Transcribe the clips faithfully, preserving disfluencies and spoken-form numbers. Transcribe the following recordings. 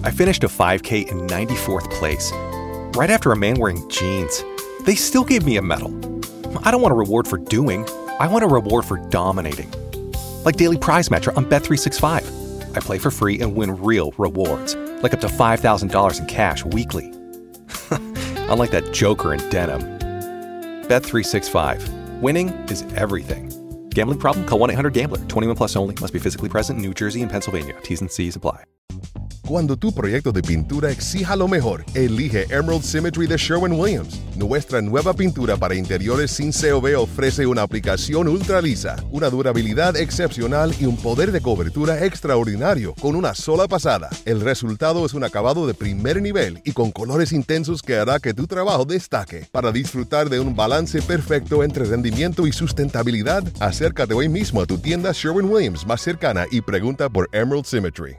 I finished a five K in ninety-fourth place, right after a man wearing jeans. They still gave me a medal. I don't want a reward for doing. I want a reward for dominating. Like Daily Prize Matcher on Bet three sixty-five. I play for free and win real rewards, like up to five thousand dollars in cash weekly. Unlike that joker in denim. Bet three sixty-five. Winning is everything. Gambling problem? Call one eight hundred gambler. twenty-one plus only. Must be physically present in New Jersey and Pennsylvania. T's and C's apply. Cuando tu proyecto de pintura exija lo mejor, elige Emerald Symmetry de Sherwin-Williams. Nuestra nueva pintura para interiores sin C O V ofrece una aplicación ultra lisa, una durabilidad excepcional y un poder de cobertura extraordinario con una sola pasada. El resultado es un acabado de primer nivel y con colores intensos que hará que tu trabajo destaque. Para disfrutar de un balance perfecto entre rendimiento y sustentabilidad, acércate hoy mismo a tu tienda Sherwin-Williams más cercana y pregunta por Emerald Symmetry.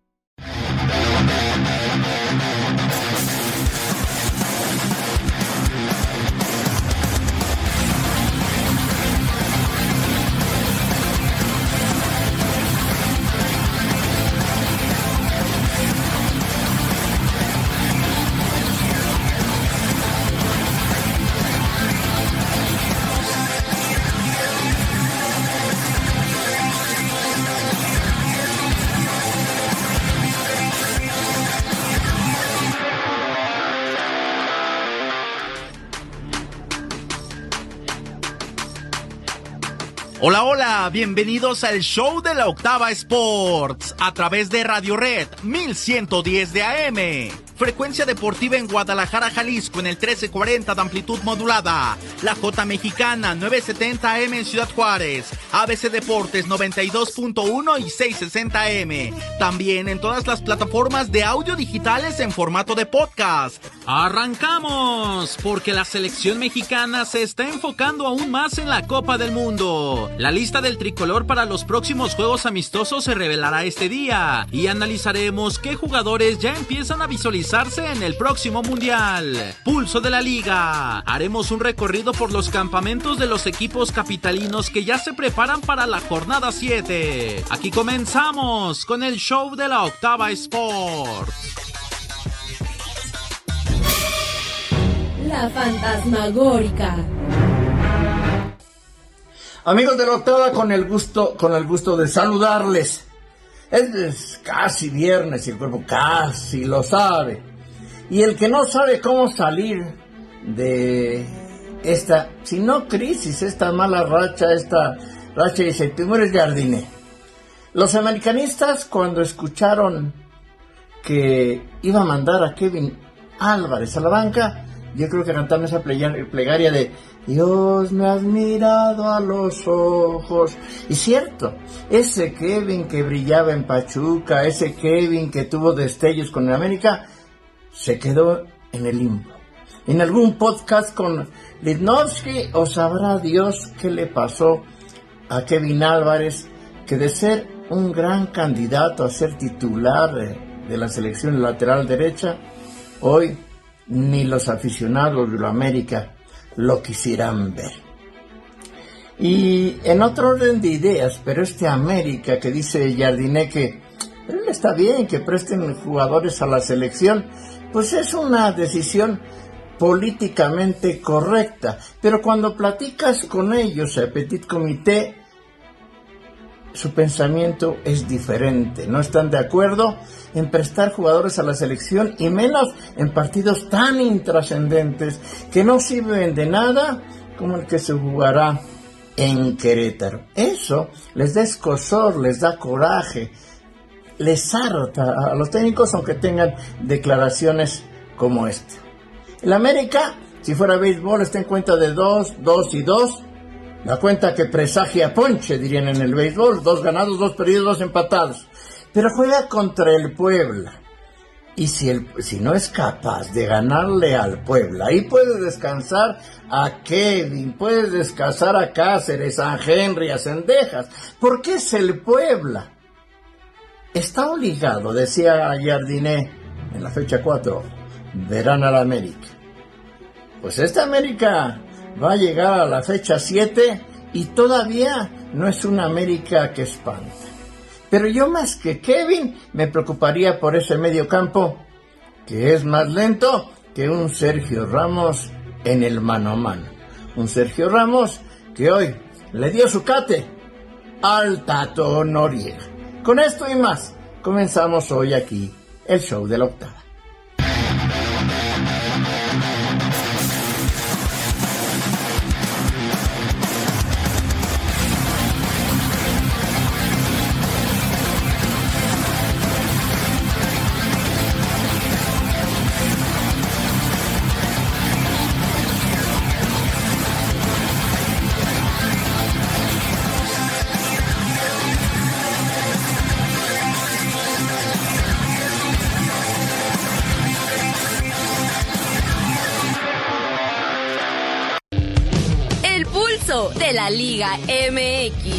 Hola, hola, bienvenidos al show de la Octava Sports a través de Radio Red mil ciento diez de A M. Frecuencia deportiva en Guadalajara, Jalisco en el trece cuarenta de amplitud modulada. La J Mexicana nueve setenta A M en Ciudad Juárez. A B C Deportes noventa y dos punto uno y seiscientos sesenta A M. También en todas las plataformas de audio digitales en formato de podcast. ¡Arrancamos! Porque la selección mexicana se está enfocando aún más en la Copa del Mundo. La lista del tricolor para los próximos juegos amistosos se revelará este día y analizaremos qué jugadores ya empiezan a visualizarse en el próximo Mundial. Pulso de la Liga. Haremos un recorrido por los campamentos de los equipos capitalinos que ya se preparan para la jornada siete. Aquí comenzamos con el show de la Octava Sports. La Fantasmagórica. Amigos de la Octava, con el gusto, con el gusto de saludarles. Es casi viernes y el cuerpo casi lo sabe. Y el que no sabe cómo salir de esta, si no crisis, esta mala racha, esta racha de incertidumbre es Jardiné. Los americanistas, cuando escucharon que iba a mandar a Kevin Álvarez a la banca, yo creo que cantaron esa plegaria de Dios me has mirado a los ojos. Y cierto, ese Kevin que brillaba en Pachuca, ese Kevin que tuvo destellos con el América, se quedó en el limbo. En algún podcast con Lidnowski, o sabrá Dios qué le pasó a Kevin Álvarez, que de ser un gran candidato a ser titular de, de la selección lateral derecha, hoy ni los aficionados de la América lo quisieran ver. Y en otro orden de ideas, pero este América que dice Jardiné que él está bien que presten jugadores a la selección, pues es una decisión políticamente correcta, pero cuando platicas con ellos a Petit Comité, su pensamiento es diferente. No están de acuerdo en prestar jugadores a la selección y menos en partidos tan intrascendentes que no sirven de nada como el que se jugará en Querétaro. Eso les da escozor, les da coraje, les harta a los técnicos, aunque tengan declaraciones como esta. El América, si fuera béisbol, está en cuenta de dos, dos y dos. La cuenta que presagia ponche, dirían en el béisbol. Dos ganados, dos perdidos, dos empatados. Pero juega contra el Puebla. Y si, el, si no es capaz de ganarle al Puebla, ahí puede descansar a Kevin, puede descansar a Cáceres, a Henry, a Cendejas. Porque es el Puebla. Está obligado, decía Jardiné en la fecha cuatro, verán a la América. Pues esta América va a llegar a la fecha siete y todavía no es una América que espanta. Pero yo más que Kevin me preocuparía por ese medio campo, que es más lento que un Sergio Ramos en el mano a mano. Un Sergio Ramos que hoy le dio su cate al Tato Noriega. Con esto y más, comenzamos hoy aquí el show de la octava. De la Liga M X.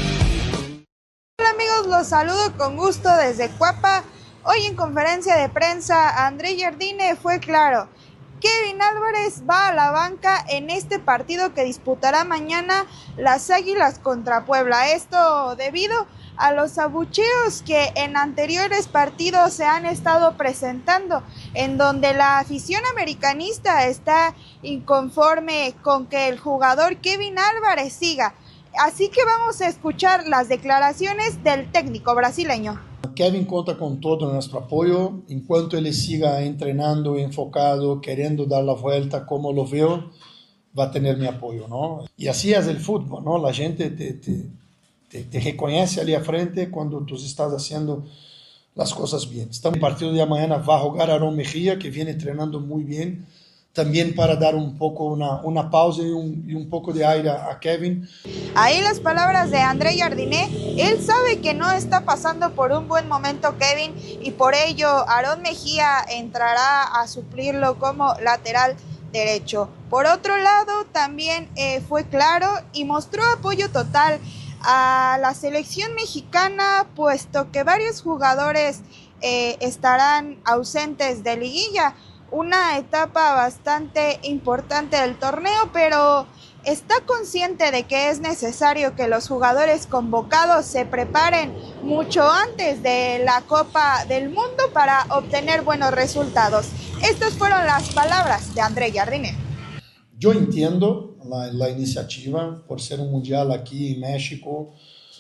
Hola amigos, los saludo con gusto desde Cuapa. Hoy en conferencia de prensa, André Jardine fue claro. Kevin Álvarez va a la banca en este partido que disputará mañana las Águilas contra Puebla. Esto debido a los abucheos que en anteriores partidos se han estado presentando, en donde la afición americanista está inconforme con que el jugador Kevin Álvarez siga. Así que vamos a escuchar las declaraciones del técnico brasileño. Kevin cuenta con todo nuestro apoyo. En cuanto él siga entrenando, enfocado, queriendo dar la vuelta como lo veo, va a tener mi apoyo, ¿no? Y así es el fútbol, ¿no? La gente te, te, te, te reconoce allí a frente cuando tú estás haciendo las cosas bien. En el partido de mañana va a jugar Aarón Mejía, que viene entrenando muy bien, también para dar un poco una, una pausa y un, y un poco de aire a Kevin. Ahí las palabras de André Jardine. Él sabe que no está pasando por un buen momento Kevin y por ello Aarón Mejía entrará a suplirlo como lateral derecho. Por otro lado, también eh, fue claro y mostró apoyo total a la selección mexicana, puesto que varios jugadores eh, estarán ausentes de liguilla. Una etapa bastante importante del torneo, pero está consciente de que es necesario que los jugadores convocados se preparen mucho antes de la Copa del Mundo para obtener buenos resultados. Estas fueron las palabras de André Jardine. Yo entiendo la, la iniciativa por ser un mundial aquí en México,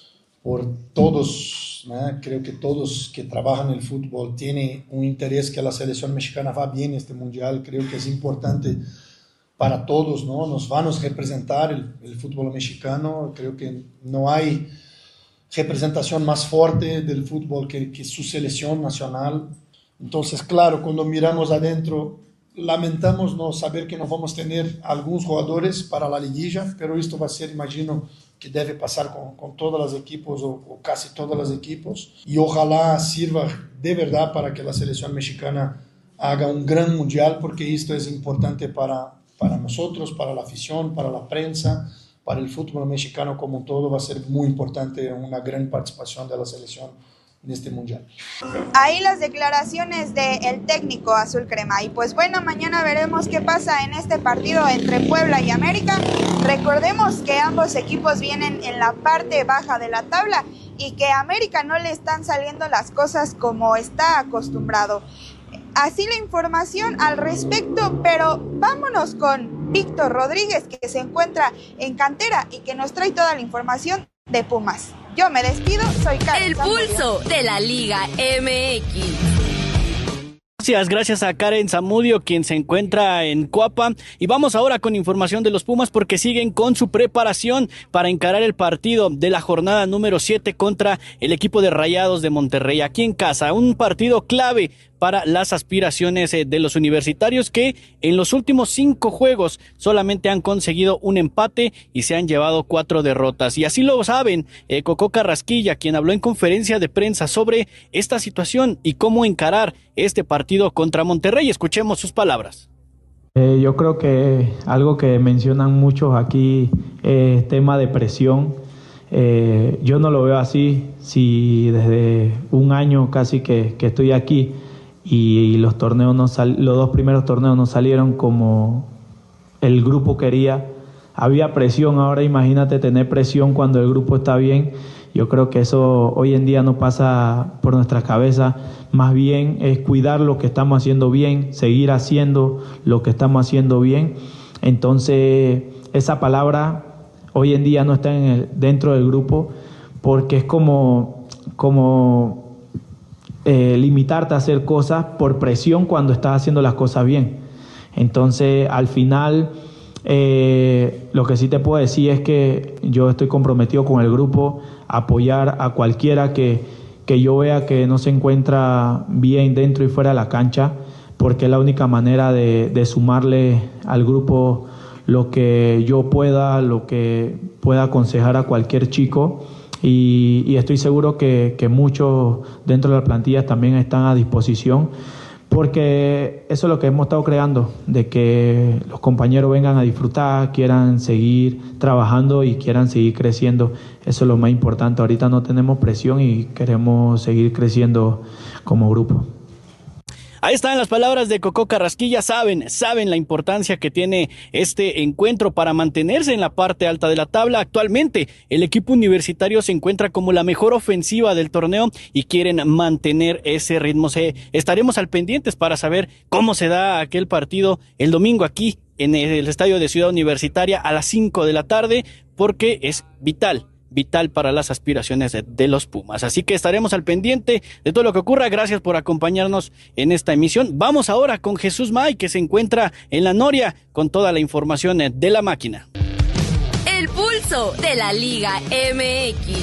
por todos, ¿no? Creo que todos que trabajan en el fútbol tienen un interés que la selección mexicana va bien en este mundial. Creo que es importante para todos, ¿no? Nos van a representar el, el fútbol mexicano. Creo que no hay representación más fuerte del fútbol que, que su selección nacional. Entonces, claro, cuando miramos adentro, lamentamos no saber que no vamos a tener algunos jugadores para la liguilla, pero esto va a ser, imagino, que debe pasar con, con todos los equipos o, o casi todos los equipos, y ojalá sirva de verdad para que la selección mexicana haga un gran mundial, porque esto es importante para, para nosotros, para la afición, para la prensa, para el fútbol mexicano como todo. Va a ser muy importante una gran participación de la selección en este mundial. Ahí las declaraciones del técnico azul crema. Y pues bueno, mañana veremos qué pasa en este partido entre Puebla y América. Recordemos que ambos equipos vienen en la parte baja de la tabla y que a América no le están saliendo las cosas como está acostumbrado. Así la información al respecto, pero vámonos con Víctor Rodríguez, que se encuentra en cantera y que nos trae toda la información de Pumas. Yo me despido, soy Karen El Zamudio. pulso de la Liga M X. Gracias, gracias a Karen Zamudio, quien se encuentra en Cuapa. Y vamos ahora con información de los Pumas, porque siguen con su preparación para encarar el partido de la jornada número siete contra el equipo de Rayados de Monterrey, aquí en casa. Un partido clave para las aspiraciones de los universitarios, que en los últimos cinco juegos solamente han conseguido un empate y se han llevado cuatro derrotas. Y así lo saben eh, Cocó Carrasquilla, quien habló en conferencia de prensa sobre esta situación y cómo encarar este partido contra Monterrey. Escuchemos sus palabras. Eh, yo creo que algo que mencionan muchos aquí es tema de presión. Eh, yo no lo veo así. Si desde un año casi que, que estoy aquí y los torneos no sal, los dos primeros torneos no salieron como el grupo quería, había presión. Ahora imagínate tener presión cuando el grupo está bien. Yo creo que eso hoy en día no pasa por nuestra cabeza, más bien es cuidar lo que estamos haciendo bien, seguir haciendo lo que estamos haciendo bien. Entonces esa palabra hoy en día no está en el, dentro del grupo, porque es como, como eh, limitarte a hacer cosas por presión cuando estás haciendo las cosas bien. Entonces al final eh, lo que sí te puedo decir es que yo estoy comprometido con el grupo, apoyar a cualquiera que, que yo vea que no se encuentra bien dentro y fuera de la cancha, porque es la única manera de, de sumarle al grupo lo que yo pueda, lo que pueda aconsejar a cualquier chico, y, y estoy seguro que, que muchos dentro de la plantilla también están a disposición, porque eso es lo que hemos estado creando, de que los compañeros vengan a disfrutar, quieran seguir trabajando y quieran seguir creciendo. Eso es lo más importante. Ahorita no tenemos presión y queremos seguir creciendo como grupo. Ahí están las palabras de Coco Carrasquilla. Saben, saben la importancia que tiene este encuentro para mantenerse en la parte alta de la tabla. Actualmente el equipo universitario se encuentra como la mejor ofensiva del torneo y quieren mantener ese ritmo. Se, estaremos al pendientes para saber cómo se da aquel partido el domingo aquí en el estadio de Ciudad Universitaria a las cinco de la tarde, porque es vital. vital para las aspiraciones de, de los Pumas. Así que estaremos al pendiente de todo lo que ocurra. Gracias por acompañarnos en esta emisión. Vamos ahora con Jesús May, que se encuentra en la Noria con toda la información de la máquina. El pulso de la Liga M X.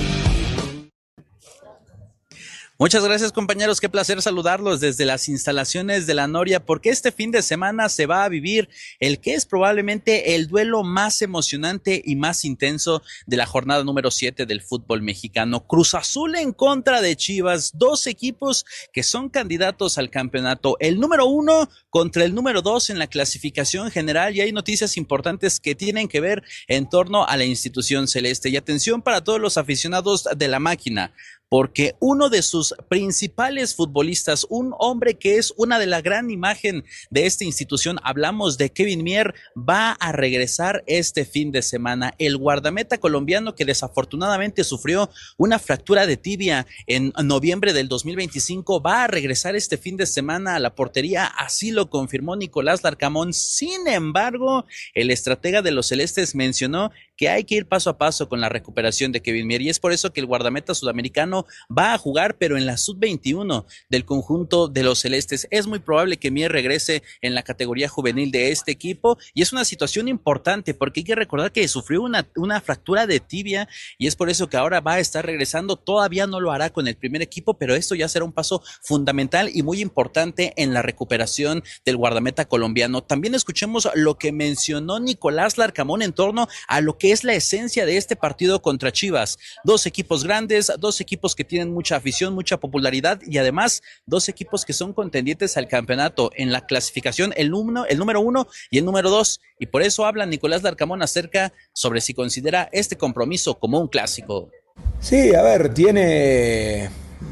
Muchas gracias, compañeros, qué placer saludarlos desde las instalaciones de la Noria, porque este fin de semana se va a vivir el que es probablemente el duelo más emocionante y más intenso de la jornada número siete del fútbol mexicano. Cruz Azul en contra de Chivas, dos equipos que son candidatos al campeonato, el número uno contra el número dos en la clasificación general, y hay noticias importantes que tienen que ver en torno a la institución celeste. Y atención para todos los aficionados de la máquina, porque uno de sus principales futbolistas, un hombre que es una de la gran imagen de esta institución, hablamos de Kevin Mier, va a regresar este fin de semana. El guardameta colombiano, que desafortunadamente sufrió una fractura de tibia en noviembre del dos mil veinticinco, va a regresar este fin de semana a la portería, así lo confirmó Nicolás Larcamón. Sin embargo, el estratega de los celestes mencionó que hay que ir paso a paso con la recuperación de Kevin Mier, y es por eso que el guardameta sudamericano va a jugar, pero en la sub veintiuno del conjunto de los celestes. Es muy probable que Mier regrese en la categoría juvenil de este equipo, y es una situación importante porque hay que recordar que sufrió una, una fractura de tibia, y es por eso que ahora va a estar regresando. Todavía no lo hará con el primer equipo, pero esto ya será un paso fundamental y muy importante en la recuperación del guardameta colombiano. También escuchemos lo que mencionó Nicolás Larcamón en torno a lo que es la esencia de este partido contra Chivas. Dos equipos grandes, dos equipos que tienen mucha afición, mucha popularidad, y además dos equipos que son contendientes al campeonato en la clasificación, el, uno, el número uno y el número dos, y por eso habla Nicolás Larcamón acerca sobre si considera este compromiso como un clásico. Sí, a ver, tiene...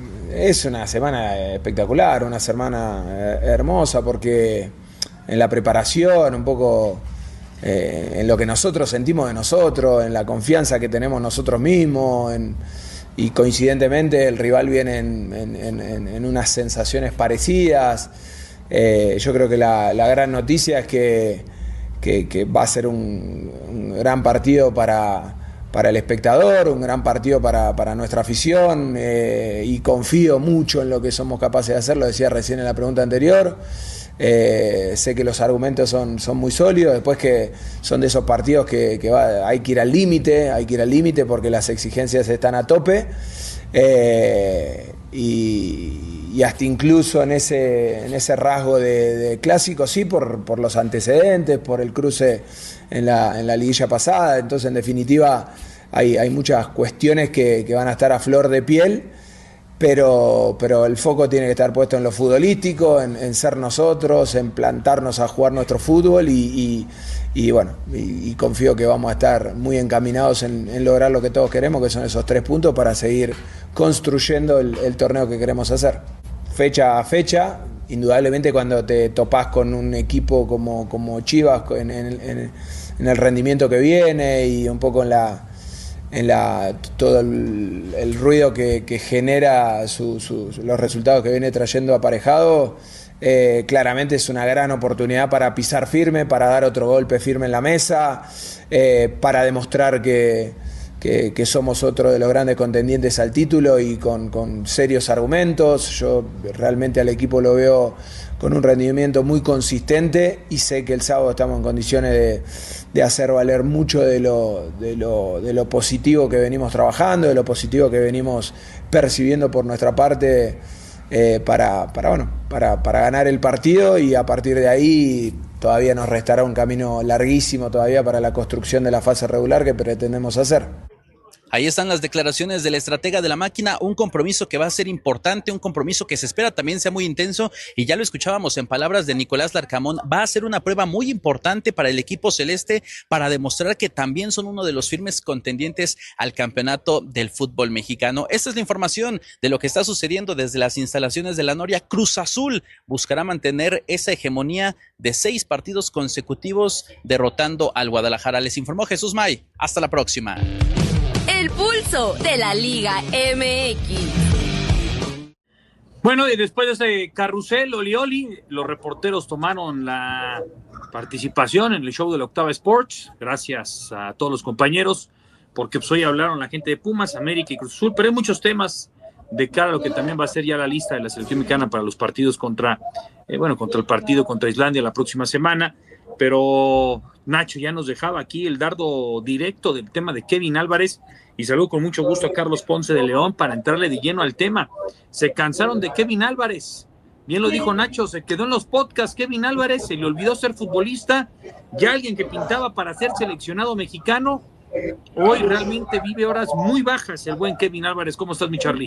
es una semana espectacular, una semana hermosa, porque en la preparación, un poco eh, en lo que nosotros sentimos de nosotros, en la confianza que tenemos nosotros mismos, en, y coincidentemente el rival viene en, en, en, en unas sensaciones parecidas. Eh, yo creo que la, la gran noticia es que, que, que va a ser un, un gran partido para... para el espectador, un gran partido para, para nuestra afición, eh, y confío mucho en lo que somos capaces de hacer, lo decía recién en la pregunta anterior. Eh, sé que los argumentos son, son muy sólidos, después que son de esos partidos que, que va, hay que ir al límite, hay que ir al límite porque las exigencias están a tope, eh, y, y hasta incluso en ese, en ese rasgo de, de clásico, sí, por, por los antecedentes, por el cruce en la, en la liguilla pasada. Entonces, en definitiva, hay, hay muchas cuestiones que, que van a estar a flor de piel, pero, pero el foco tiene que estar puesto en lo futbolístico, en, en ser nosotros, en plantarnos a jugar nuestro fútbol, y, y, y bueno, y, y confío que vamos a estar muy encaminados en, en lograr lo que todos queremos, que son esos tres puntos para seguir construyendo el, el torneo que queremos hacer. Fecha a fecha, indudablemente cuando te topás con un equipo como, como Chivas en, en, en, en el rendimiento que viene y un poco en la... en la, todo el, el ruido que, que genera su, su, los resultados que viene trayendo aparejado. Eh, claramente es una gran oportunidad para pisar firme, para dar otro golpe firme en la mesa, eh, para demostrar que, que, que somos otro de los grandes contendientes al título y con, con serios argumentos. Yo realmente al equipo lo veo con un rendimiento muy consistente y sé que el sábado estamos en condiciones de, de hacer valer mucho de lo, de, lo, de lo positivo que venimos trabajando, de lo positivo que venimos percibiendo por nuestra parte. Eh, para, para, bueno, para, para ganar el partido, y a partir de ahí todavía nos restará un camino larguísimo todavía para la construcción de la fase regular que pretendemos hacer. Ahí están las declaraciones del estratega de la máquina, un compromiso que va a ser importante, un compromiso que se espera también sea muy intenso, y ya lo escuchábamos en palabras de Nicolás Larcamón, va a ser una prueba muy importante para el equipo celeste para demostrar que también son uno de los firmes contendientes al campeonato del fútbol mexicano. Esta es la información de lo que está sucediendo desde las instalaciones de la Noria. Cruz Azul buscará mantener esa hegemonía de seis partidos consecutivos derrotando al Guadalajara. Les informó Jesús May. Hasta la próxima. El pulso de la Liga M X. Bueno, y después de ese carrusel Oli Oli, los reporteros tomaron la participación en el show de la Octava Sports. Gracias a todos los compañeros, porque pues hoy hablaron la gente de Pumas, América y Cruz Azul, pero hay muchos temas de cara a lo que también va a ser ya la lista de la selección mexicana para los partidos contra, eh, bueno, contra el partido contra Islandia la próxima semana. Pero Nacho ya nos dejaba aquí el dardo directo del tema de Kevin Álvarez, y saludo con mucho gusto a Carlos Ponce de León para entrarle de lleno al tema. Se cansaron de Kevin Álvarez, bien lo dijo Nacho, se quedó en los podcasts Kevin Álvarez, se le olvidó ser futbolista, ya alguien que pintaba para ser seleccionado mexicano, hoy realmente vive horas muy bajas el buen Kevin Álvarez. ¿Cómo estás, mi Charlie?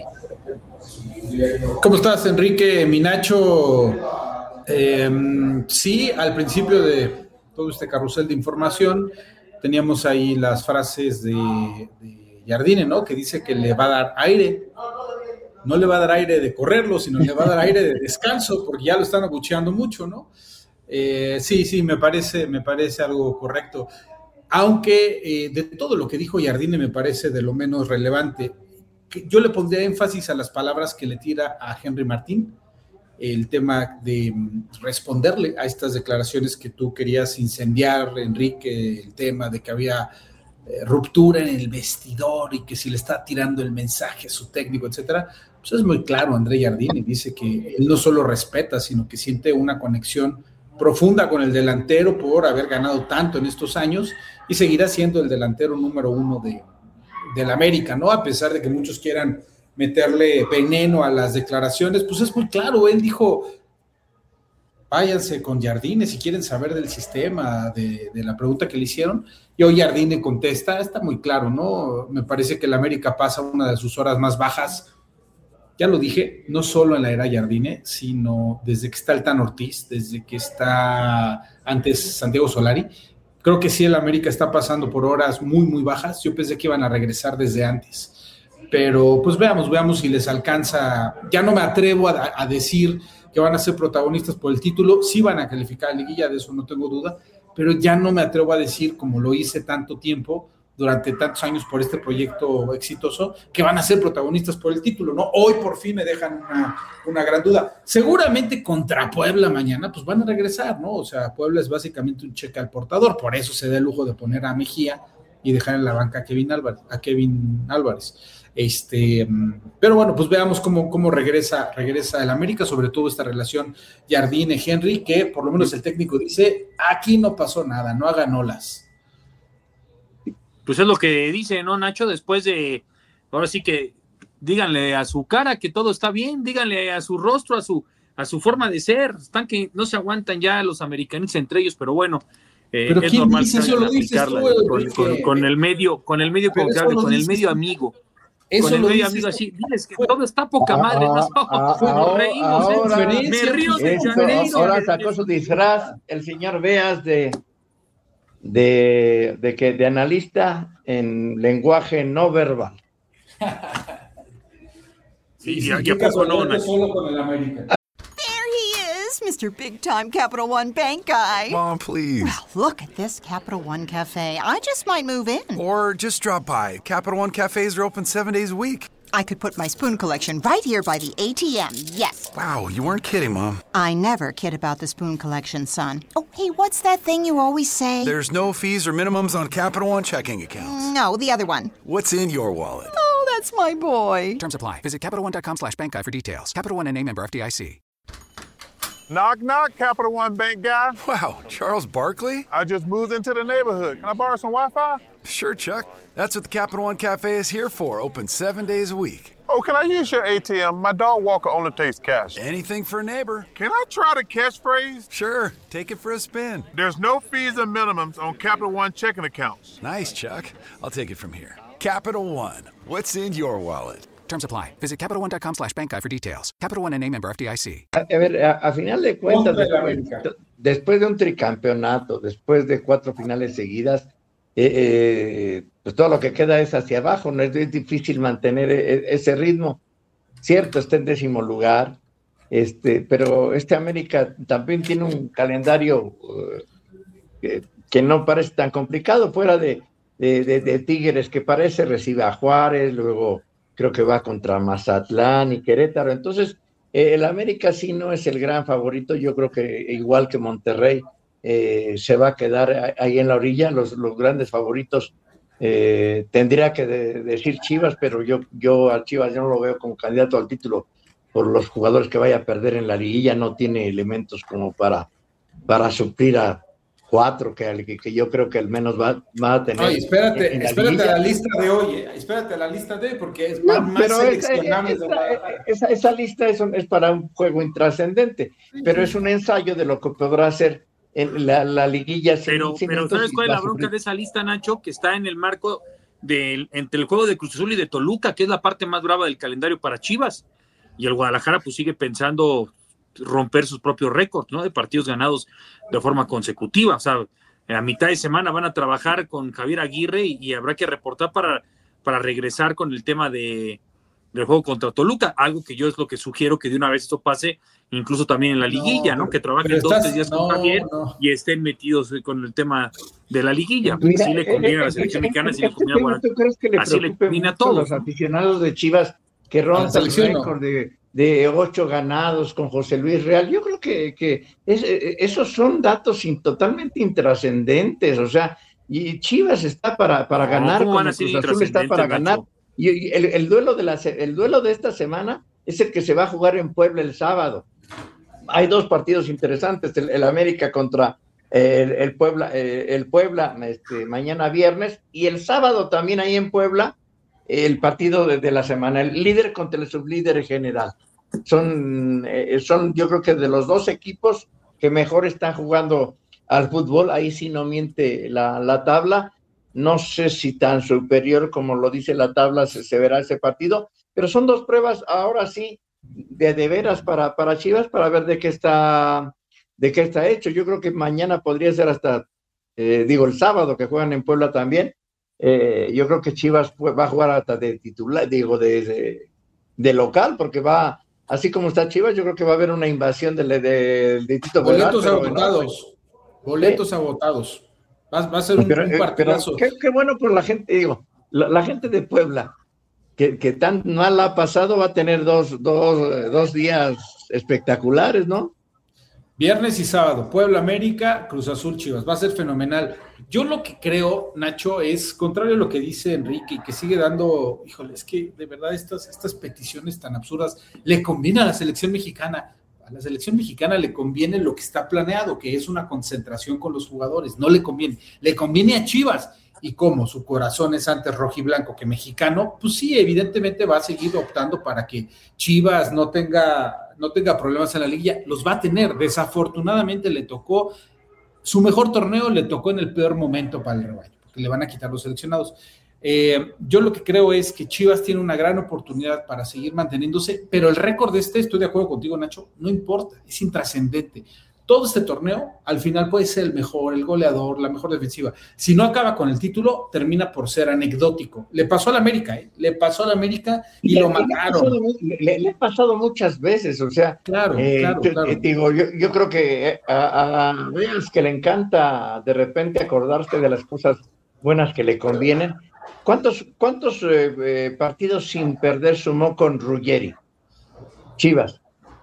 ¿Cómo estás, Enrique? Mi Nacho, eh, sí, al principio de todo este carrusel de información teníamos ahí las frases de, de Jardine, ¿no? Que dice que le va a dar aire, no le va a dar aire de correrlo, sino le va a dar aire de descanso, porque ya lo están abucheando mucho, ¿no? Eh, sí, sí, me parece, me parece algo correcto. Aunque eh, de todo lo que dijo Jardine me parece de lo menos relevante. Que yo le pondría énfasis a las palabras que le tira a Henry Martín, el tema de responderle a estas declaraciones que tú querías incendiar, Enrique, el tema de que había eh, ruptura en el vestidor y que si le está tirando el mensaje a su técnico, etcétera. Pues es muy claro, André Jardine dice que él no solo respeta, sino que siente una conexión profunda con el delantero por haber ganado tanto en estos años y seguirá siendo el delantero número uno de, del América, ¿no? A pesar de que muchos quieran meterle veneno a las declaraciones, pues es muy claro, él dijo, váyanse con Jardine si quieren saber del sistema, de, de la pregunta que le hicieron, y hoy Jardine contesta, está muy claro, ¿no? Me parece que el América pasa una de sus horas más bajas, ya lo dije, no solo en la era Jardine, sino desde que está el Tan Ortiz, desde que está antes Santiago Solari. Creo que sí, el América está pasando por horas muy, muy bajas. Yo pensé que iban a regresar desde antes. Pero pues veamos, veamos si les alcanza. Ya no me atrevo a, a decir que van a ser protagonistas por el título. Sí van a calificar a liguilla, de eso no tengo duda. Pero ya no me atrevo a decir, como lo hice tanto tiempo, durante tantos años por este proyecto exitoso, que van a ser protagonistas por el título, ¿no? Hoy por fin me dejan una, una gran duda. Seguramente contra Puebla mañana, pues van a regresar, ¿no? O sea, Puebla es básicamente un cheque al portador, por eso se da el lujo de poner a Mejía y dejar en la banca a Kevin Álvarez. A Kevin Álvarez. Este, pero bueno, pues veamos cómo, cómo regresa, regresa el América, sobre todo esta relación Jardine-Henry, que por lo menos el técnico dice, aquí no pasó nada, no hagan olas. Pues es lo que dice, ¿no, Nacho? Después de, ahora sí que díganle a su cara que todo está bien, díganle a su rostro, a su, a su forma de ser, están que no se aguantan ya los americanistas entre ellos, pero bueno, eh, ¿Pero es quién normal dice eso? Lo dices tú, con, con, con el medio, con el medio confiable, con el medio amigo. Eso con el medio dices, amigo así, diles que fue, todo está poca ah, madre, no, ah, nos ah, reímos, ahora, ¿eh? Me río de esto, ahora sacó su disfraz el señor Beas de De, de que de analista en lenguaje no verbal. Sí, sí, ¿a poco no, Nacho? There he is, Mister Big Time Capital One Bank guy. Mom, please. Well, look at this Capital One Cafe. I just might move in. Or just drop by. Capital One cafes are open seven days a week. I could put my spoon collection right here by the A T M, yes. Wow, you weren't kidding, Mom. I never kid about the spoon collection, son. Oh, hey, what's that thing you always say? There's no fees or minimums on Capital One checking accounts. No, the other one. What's in your wallet? Oh, that's my boy. Terms apply. Visit CapitalOne.com slash bank guy for details. Capital One N A member F D I C. Knock, knock, Capital One Bank guy. Wow, Charles Barkley? I just moved into the neighborhood. Can I borrow some Wi-Fi? Sure, Chuck. That's what the Capital One Cafe is here for. Open seven days a week. Oh, can I use your A T M? My dog Walker only takes cash. Anything for a neighbor. Can I try the catchphrase? Sure. Take it for a spin. There's no fees or minimums on Capital One checking accounts. Nice, Chuck. I'll take it from here. Capital One. What's in your wallet? Terms apply. Visit CapitalOne.com slash bank guy for details. Capital One N A member F D I C. A, a ver, a, a final de cuentas, después, después de un tricampeonato, después de cuatro finales seguidas, eh, eh, pues todo lo que queda es hacia abajo, no es, es difícil mantener e, ese ritmo. Cierto, está en décimo lugar, este, pero este América también tiene un calendario uh, que, que no parece tan complicado, fuera de, de, de, de Tigres, que parece, recibe a Juárez, luego creo que va contra Mazatlán y Querétaro. Entonces, eh, el América sí no es el gran favorito. Yo creo que igual que Monterrey, eh, se va a quedar ahí en la orilla. Los, los grandes favoritos, eh, tendría que de, decir Chivas, pero yo, yo a Chivas yo no lo veo como candidato al título por los jugadores que vaya a perder en la liguilla. No tiene elementos como para, para suplir a cuatro, que, que yo creo que al menos va, va a tener. Oye, espérate, en la espérate liguilla. a la lista de hoy, eh, espérate a la lista de hoy, porque es No, más pero esa, seleccionable. esa, esa, esa lista es, un, es para un juego intrascendente, sí, pero sí. Es un ensayo de lo que podrá hacer en la, la liguilla. Pero, sin, pero sin ¿sabes cuál es la sufrir. bronca de esa lista, Nacho? Que está en el marco del, entre el juego de Cruz Azul y de Toluca, que es la parte más brava del calendario para Chivas, y el Guadalajara pues sigue pensando romper sus propios récords, ¿no? De partidos ganados de forma consecutiva. O sea, a mitad de semana van a trabajar con Javier Aguirre y, y habrá que reportar para, para regresar con el tema de, del juego contra Toluca, algo que yo es lo que sugiero que de una vez esto pase, incluso también en la liguilla, ¿no? ¿no? Que trabajen dos, tres días con no, Javier no. y estén metidos con el tema de la liguilla. Mira, sí le conviene eh, a la selección eh, mexicana, eh, sí le conviene a Guadalajara. ¿Tú crees que le así le conviene a todos? Los aficionados de Chivas que rompan el récord de, de ocho ganados con José Luis Real. Yo creo que, que es, esos son datos in, totalmente intrascendentes, o sea, y Chivas está para, para no, ganar, como Cruz Azul está para ganar, y, y el, el, duelo de la, el duelo de esta semana es el que se va a jugar en Puebla el sábado. Hay dos partidos interesantes, el, el América contra el, el Puebla, el, el Puebla este, mañana viernes, y el sábado también ahí en Puebla, el partido de, de la semana, el líder contra el sublíder general. Son, eh, son, yo creo que de los dos equipos que mejor están jugando al fútbol, ahí sí no miente la, la tabla. No sé si tan superior como lo dice la tabla se, se verá ese partido, pero son dos pruebas ahora sí de, de veras para, para Chivas, para ver de qué está, de qué está hecho. Yo creo que mañana podría ser hasta, eh, digo, el sábado que juegan en Puebla también. Eh, yo creo que Chivas va a jugar hasta de titular, digo, de, de, de local, porque va, así como está Chivas, yo creo que va a haber una invasión de, de, de, de Tito Boletos Velar, agotados, no, boletos ¿sí? agotados. Va, va a ser un, pero, un partidazo. Pero qué, qué bueno por la gente, digo, la, la gente de Puebla, que, que tan mal ha pasado, va a tener dos, dos, dos días espectaculares, ¿no? Viernes y sábado, Puebla América, Cruz Azul Chivas, va a ser fenomenal. Yo lo que creo, Nacho, es contrario a lo que dice Enrique y que sigue dando, híjole, es que de verdad estas, estas peticiones tan absurdas le conviene a la selección mexicana. A la selección mexicana le conviene lo que está planeado, que es una concentración con los jugadores, no le conviene, le conviene a Chivas. Y como su corazón es antes rojiblanco que mexicano, pues sí, evidentemente va a seguir optando para que Chivas no tenga, no tenga problemas en la liguilla. Los va a tener. Desafortunadamente le tocó, su mejor torneo le tocó en el peor momento para el rebaño, porque le van a quitar los seleccionados. Eh, yo lo que creo es que Chivas tiene una gran oportunidad para seguir manteniéndose, pero el récord de este, estoy de acuerdo contigo, Nacho, no importa, es intrascendente. todo este torneo, al final puede ser el mejor, el goleador, la mejor defensiva. Si no acaba con el título, termina por ser anecdótico. Le pasó al América, ¿eh? Le pasó al América y, y lo mataron. Le, le ha pasado muchas veces, o sea, claro, eh, claro, te, claro. Digo, yo, yo creo que a, a Veas que le encanta de repente acordarse de las cosas buenas que le convienen. ¿Cuántos, cuántos eh, eh, partidos sin perder sumó con Ruggeri? Chivas.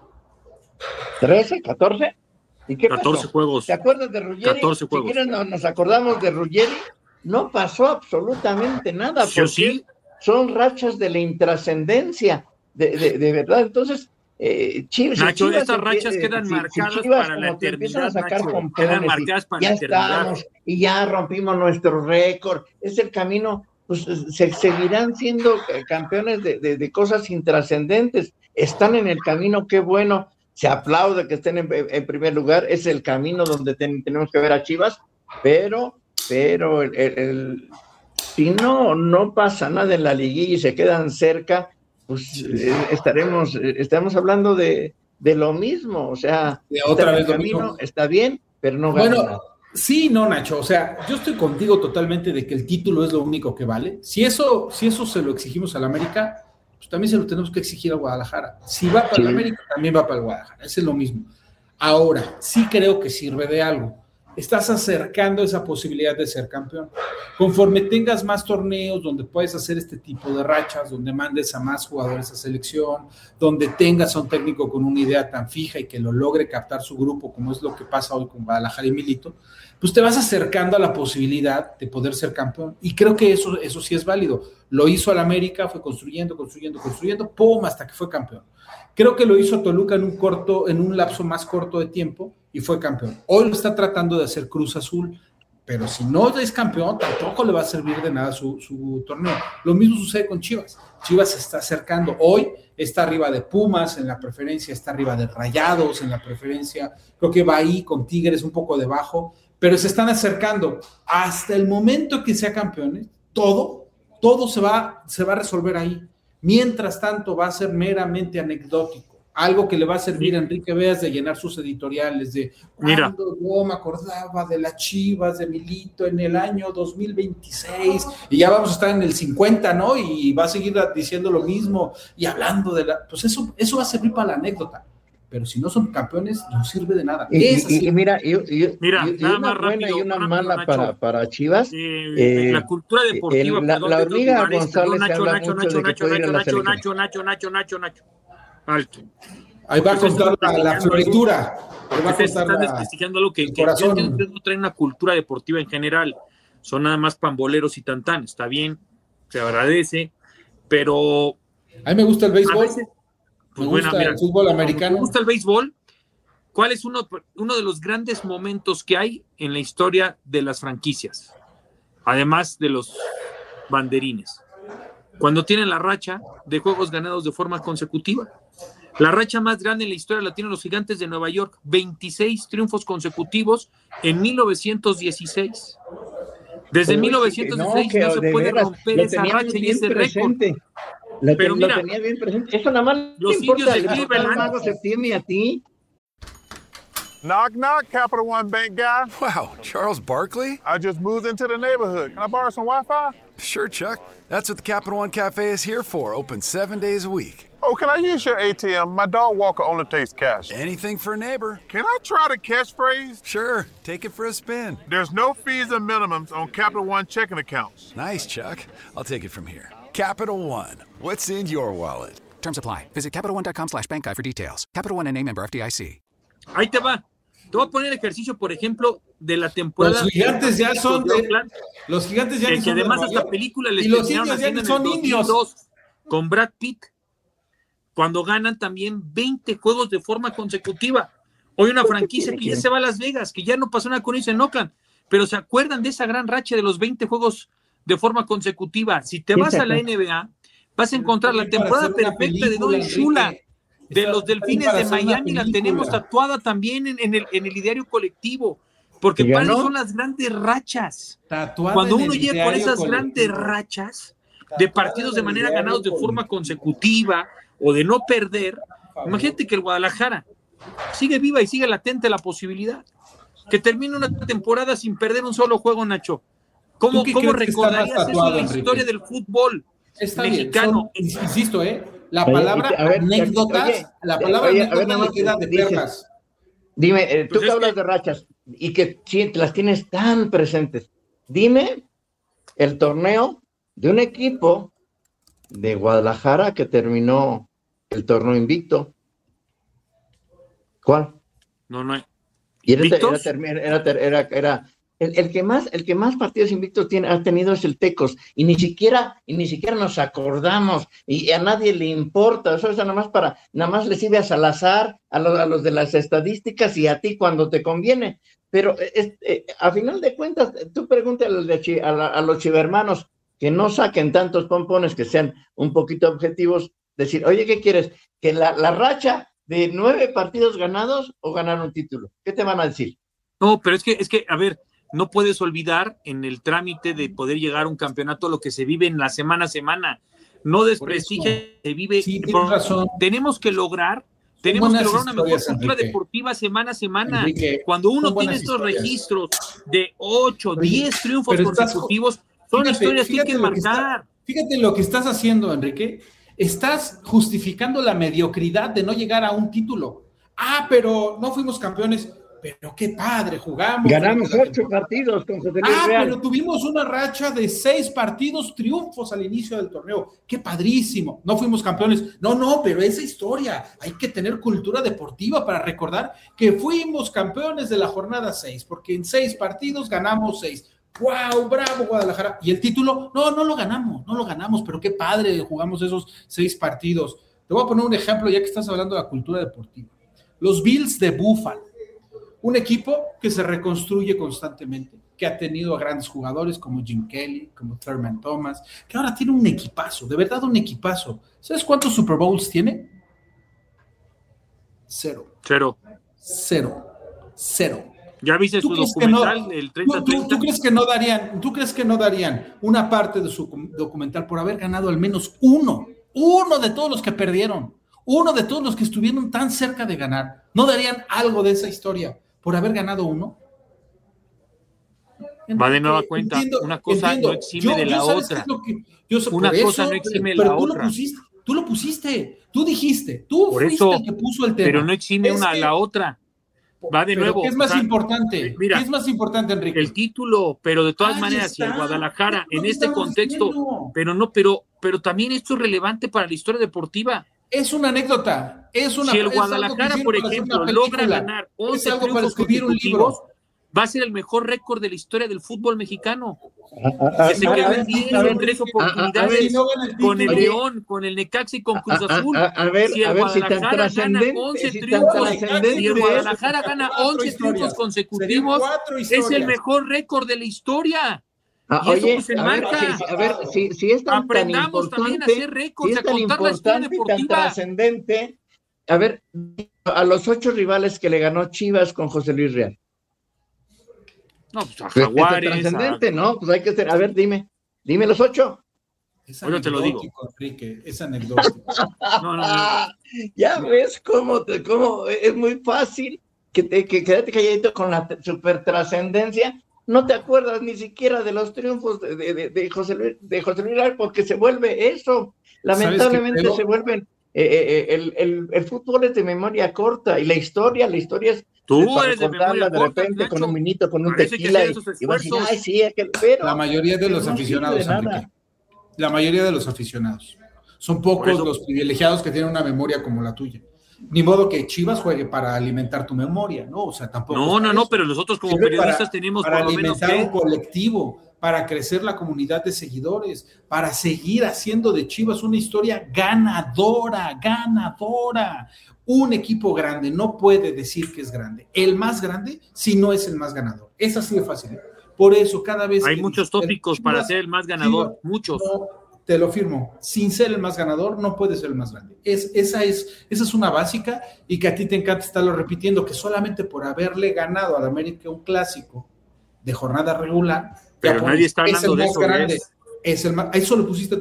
¿trece, catorce? ¿Y qué catorce pasó? juegos. ¿Te acuerdas de Ruggeri? catorce juegos. Si quieres, no, nos acordamos de Ruggeri. No pasó absolutamente nada, ¿Sí porque sí? son rachas de la intrascendencia, de, de, de verdad. Entonces, eh, Chivas, Nacho, Chivas, estas eh, rachas eh, quedan si, marcadas si Chivas, para la como te empiezan a eternidad, sacar Nacho. campeones, Quedan marcadas para ya la eternidad. estamos, y ya rompimos nuestro récord. Es el camino, pues se seguirán siendo campeones de, de, de cosas intrascendentes. Están en el camino, qué bueno. Se aplaude que estén en, en primer lugar, es el camino donde ten, tenemos que ver a Chivas, pero, pero el, el, el, si no, no pasa nada en la liguilla y se quedan cerca, pues eh, estaremos, eh, estaremos hablando de, de lo mismo, o sea, de otra vez el camino está bien, pero no gana bueno, nada. Sí, no, Nacho, o sea, yo estoy contigo totalmente de que el título es lo único que vale. Si eso, si eso se lo exigimos al América, pues también se lo tenemos que exigir a Guadalajara. Si va para sí. el América, también va para el Guadalajara. Ese es lo mismo. Ahora, sí creo que sirve de algo. Estás acercando esa posibilidad de ser campeón. Conforme tengas más torneos donde puedes hacer este tipo de rachas, donde mandes a más jugadores a selección, donde tengas a un técnico con una idea tan fija y que lo logre captar su grupo, como es lo que pasa hoy con Guadalajara y Milito, pues te vas acercando a la posibilidad de poder ser campeón. Y creo que eso, eso sí es válido. Lo hizo al América, fue construyendo, construyendo, construyendo, ¡pum!, hasta que fue campeón. Creo que lo hizo Toluca en un corto, en un lapso más corto de tiempo y fue campeón. Hoy lo está tratando de hacer Cruz Azul, pero si no es campeón, tampoco le va a servir de nada su, su torneo. Lo mismo sucede con Chivas. Chivas se está acercando. Hoy está arriba de Pumas en la preferencia, está arriba de Rayados en la preferencia. Creo que va ahí con Tigres un poco debajo, pero se están acercando. Hasta el momento que sea campeones, todo, todo se va, se va a resolver ahí. Mientras tanto, va a ser meramente anecdótico. Algo que le va a servir a Enrique Veas de llenar sus editoriales de cuando yo me acordaba de las Chivas de Milito en el año dos mil veintiséis y ya vamos a estar en el cincuenta, ¿no? Y va a seguir diciendo lo mismo y hablando de la... Pues eso, eso va a servir para la anécdota. Pero si no son campeones, no sirve de nada. Y, y, y mira, y, y, mira y, y nada una más buena rápido, y una rápido, mala Nacho. para, para Chivas. Eh, eh, la cultura deportiva, el, la, perdón, la de dos hormiga lugares, González perdón, se Nacho, habla Nacho, mucho Nacho, de que Nacho, puede ir a la Nacho, selección. Nacho, Nacho, Nacho, Nacho, Nacho, alto. Ahí va a contar la, la floritura. Ahí va a Ustedes contar están la, desprestigiando algo que, el que yo corazón. entiendo que ustedes no traen una cultura deportiva en general. Son nada más pamboleros y tantán. Está bien, se agradece, pero... A mí me gusta el béisbol. Veces, pues me bueno, gusta mira, el fútbol americano. ¿te gusta el béisbol? ¿Cuál es uno, uno de los grandes momentos que hay en la historia de las franquicias? Además de los banderines. Cuando tienen la racha de juegos ganados de forma consecutiva. La racha más grande en la historia la tienen los Gigantes de Nueva York. veintiséis triunfos consecutivos en mil novecientos dieciséis. Desde Uy, mil novecientos dieciséis que, no, no se de puede veras, romper lo esa teníamos racha y bien ese presente. récord. Lo, Pero lo mira, tenía bien presente. Eso nada más los le importa, indios de le importa al Cleveland. Mago Septiembre a ti. Knock, knock, Capital One Bank guy. Wow, Charles Barkley? I just moved into the neighborhood. Can I borrow some Wi-Fi? Sure, Chuck. That's what the Capital One Cafe is here for, open seven days a week. Oh, can I use your A T M? My dog Walker only takes cash. Anything for a neighbor. Can I try the catchphrase? Sure, take it for a spin. There's no fees and minimums on Capital One checking accounts. Nice, Chuck. I'll take it from here. Capital One, what's in your wallet? Terms apply. Visit CapitalOne.com slash bank guy for details. Capital One N A member F D I C. Ahí te va. Te voy a poner ejercicio, por ejemplo, de la temporada. Los gigantes ya son de, Oakland, los gigantes ya que, ni que son además de hasta película les y los terminaron indios ya haciendo ni en son el indios dos mil dos con Brad Pitt, cuando ganan también veinte juegos de forma consecutiva. Hoy una franquicia que ya se va a Las Vegas, que ya no pasó nada con eso en Oakland, pero se acuerdan de esa gran racha de los veinte juegos de forma consecutiva. Si te vas a la N B A, vas a encontrar la temporada perfecta de Don Shula, de los Delfines de Miami, la tenemos tatuada también en, en, el, en el ideario colectivo, porque para eso son las grandes rachas. Tatuada Cuando en uno el llega por ideario esas colectivo. grandes rachas de partidos de manera ganados de forma consecutiva o de no perder, imagínate que el Guadalajara sigue viva y sigue latente la posibilidad. Que termine una temporada sin perder un solo juego, Nacho. ¿Cómo, ¿cómo recordarías eso en la Enrique? Historia del fútbol está mexicano? Bien, son, insisto, ¿eh? La palabra oye, ver, anécdotas, oye, la palabra oye, anécdotas no queda de perlas. Dime, eh, tú pues que hablas que... de rachas y que sí, las tienes tan presentes, dime el torneo de un equipo de Guadalajara que terminó el torneo invicto. ¿Cuál? No, no hay. Y era, era, era, era, era el, el que más, el que más partidos invictos tiene, ha tenido es el Tecos, y ni siquiera, y ni siquiera nos acordamos, y a nadie le importa, eso es nada más para, nada más le sirve a Salazar, a, lo, a los de las estadísticas y a ti cuando te conviene. Pero es, eh, a final de cuentas, tú pregúntale a los, de, a, la, a los chivermanos que no saquen tantos pompones, que sean un poquito objetivos, decir, oye, ¿qué quieres? Que la, la racha de nueve partidos ganados o ganar un título. ¿Qué te van a decir? No, pero es que, es que, a ver, no puedes olvidar en el trámite de poder llegar a un campeonato lo que se vive en la semana a semana. No desprestigia, se vive. Sí, tienes razón. Tenemos que lograr, tenemos que lograr una mejor cultura deportiva semana a semana. Enrique, cuando uno tiene estos historias. registros de ocho, diez triunfos consecutivos, estás, son fíjate, historias que hay que marcar. Está, fíjate lo que estás haciendo, Enrique. Estás justificando la mediocridad de no llegar a un título. Ah, pero no fuimos campeones. Pero qué padre, jugamos. Ganamos ocho partidos con José Luis Ah, Real. pero tuvimos una racha de seis partidos, triunfos al inicio del torneo. Qué padrísimo. No fuimos campeones. No, no, pero esa historia. Hay que tener cultura deportiva para recordar que fuimos campeones de la jornada seis, porque en seis partidos ganamos seis. ¡Wow! ¡Bravo, Guadalajara! ¿Y el título? No, no lo ganamos, no lo ganamos, pero qué padre, jugamos esos seis partidos. Te voy a poner un ejemplo, ya que estás hablando de la cultura deportiva. Los Bills de Buffalo, un equipo que se reconstruye constantemente, que ha tenido a grandes jugadores como Jim Kelly, como Thurman Thomas, que ahora tiene un equipazo, de verdad un equipazo. ¿Sabes cuántos Super Bowls tiene? Cero. Cero. Cero. Cero. ¿Ya viste su documental, no, el treinta ¿tú, tú, ¿tú, crees que no darían, ¿Tú crees que no darían una parte de su documental por haber ganado al menos uno? Uno de todos los que perdieron. Uno de todos los que estuvieron tan cerca de ganar. ¿No darían algo de esa historia por haber ganado uno? Va de nueva cuenta. Entiendo, una cosa entiendo. no exime yo, de la otra. Que, yo, una cosa eso, no exime de la tú otra. Lo pusiste, tú lo pusiste. Tú dijiste. Tú por fuiste eso, el que puso el tema. Pero no exime es una que, a la otra. Va de nuevo. ¿Qué es más o sea, importante? Mira, ¿Qué es más importante, Enrique? El título, pero de todas Ahí maneras, está. si el Guadalajara, ¿Qué en este contexto, diciendo? pero no, pero, pero también esto es relevante para la historia deportiva. Es una anécdota. Es una, si el es Guadalajara, por ejemplo, logra ganar once triunfos consecutivos, va a ser el mejor récord de la historia del fútbol mexicano. A, a, que se a, quedó a, en diez a ver, o tres a, oportunidades a ver, si no el con el León, con el Necaxa y con Cruz Azul. A, a, a ver, si el a ver, si tan Guadalajara gana trascendente, once si tan triunfos, trascendente si el Guadalajara gana once historias. triunfos consecutivos, es el mejor récord de la historia. Ah, y eso oye, pues se a marca. ver, si, a ver, si, si es tan, Aprendamos tan también a importante, hacer récords, si es tan a contar la historia importante y tan deportiva. trascendente, a ver, a los ocho rivales que le ganó Chivas con José Luis Real. No, pues a Pues, Jaguares. es trascendente, a... ¿no? Pues hay que hacer, a ver, dime, dime los ocho. Es Bueno, te lo digo. Enrique, es anecdótico. no, no, no. Ya ves cómo, te, cómo es muy fácil que te que quedarte calladito con la super trascendencia. No te acuerdas ni siquiera de los triunfos de, de, de José Luis, de José Luis Real, porque se vuelve eso. Lamentablemente se vuelven. Eh, eh, el, el, el fútbol es de memoria corta y la historia, la historia es. Tú eres de memoria de corta, repente Nacho. con un minito, con un Parece tequila que y, y vas a decir, ay, sí, aquel, pero, la mayoría de los no aficionados, sirve de nada. Enrique. La mayoría de los aficionados. Son pocos eso, los privilegiados que tienen una memoria como la tuya. Ni modo que Chivas juegue para alimentar tu memoria, ¿no? O sea, tampoco. No, no, no, pero nosotros como Sirve periodistas para, tenemos para por lo menos alimentar que... un colectivo, para crecer la comunidad de seguidores, para seguir haciendo de Chivas una historia ganadora, ganadora. Un equipo grande no puede decir que es grande. El más grande si no es el más ganador. Es así de fácil. Por eso cada vez... Hay que muchos tópicos Chivas, para ser el más ganador, Chivas, muchos. No, te lo firmo, sin ser el más ganador no puede ser el más grande. Es, esa, es, esa es una básica y que a ti te encanta estarlo repitiendo, que solamente por haberle ganado al América un clásico de jornada regular, pero nadie está hablando de eso. Grande, es el más, eso lo pusiste tú.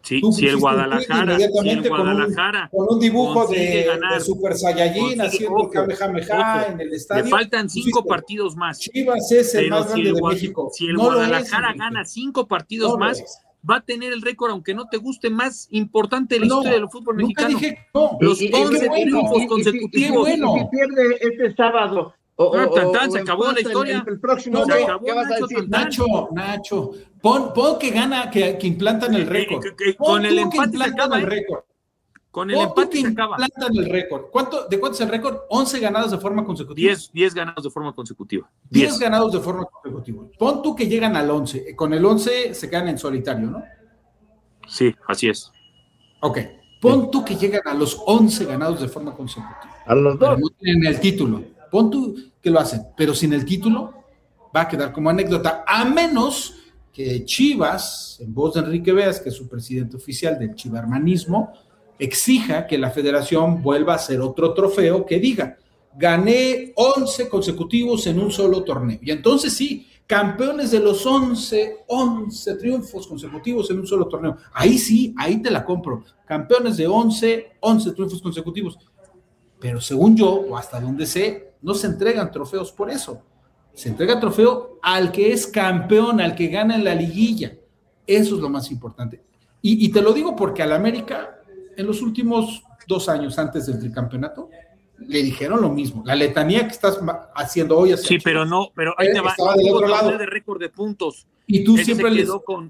Sí, Tú si el Guadalajara, si el Guadalajara con un, con un dibujo de, ganar, de Super Saiyajin haciendo ojo, Kamehameha en el estadio. Le faltan cinco partidos más. Chivas es el pero más grande si el, de México. Si el no Guadalajara es, gana cinco partidos no más, va a tener el récord, aunque no te guste, más importante de la no, historia del fútbol nunca mexicano. Dije, no. Los y, once y, triunfos y, consecutivos. Y, y, y, y, y pierde este sábado. O, no, o, tan, tan, o se acabó la historia. El, el próximo no, no, acabó, ¿qué vas Nacho, a decir? Nacho, Nacho, pon, pon que gana, que, que implantan el récord. Que, que, que, con el empate se acaba. El récord. Con el empate se acaba. Implantan el récord. ¿Cuánto, ¿De cuánto es el récord? once ganados de forma consecutiva. diez ganados de forma consecutiva. diez ganados de forma consecutiva. Pon tú que llegan al once. Con el once se quedan en solitario, ¿no? Sí, así es. Ok. Pon tú que llegan a los once ganados de forma consecutiva. A los dos. Pero no tienen el título. Pon tú que lo hacen, pero sin el título va a quedar como anécdota, a menos que Chivas, en voz de Enrique Veas, que es su presidente oficial del chivarmanismo, exija que la federación vuelva a hacer otro trofeo que diga, gané once consecutivos en un solo torneo. Y entonces sí, campeones de los once, once triunfos consecutivos en un solo torneo. Ahí sí, ahí te la compro. Campeones de once, once triunfos consecutivos. Pero según yo, o hasta donde sé, no se entregan trofeos por eso. Se entrega trofeo al que es campeón, al que gana en la liguilla. Eso es lo más importante. Y, y te lo digo porque al América, en los últimos dos años antes del tricampeonato, le dijeron lo mismo. La letanía que estás haciendo hoy. Sí, pero no, pero ahí te va. Estaba del otro lado. De récord de puntos. Y tú ese siempre se les... quedó con...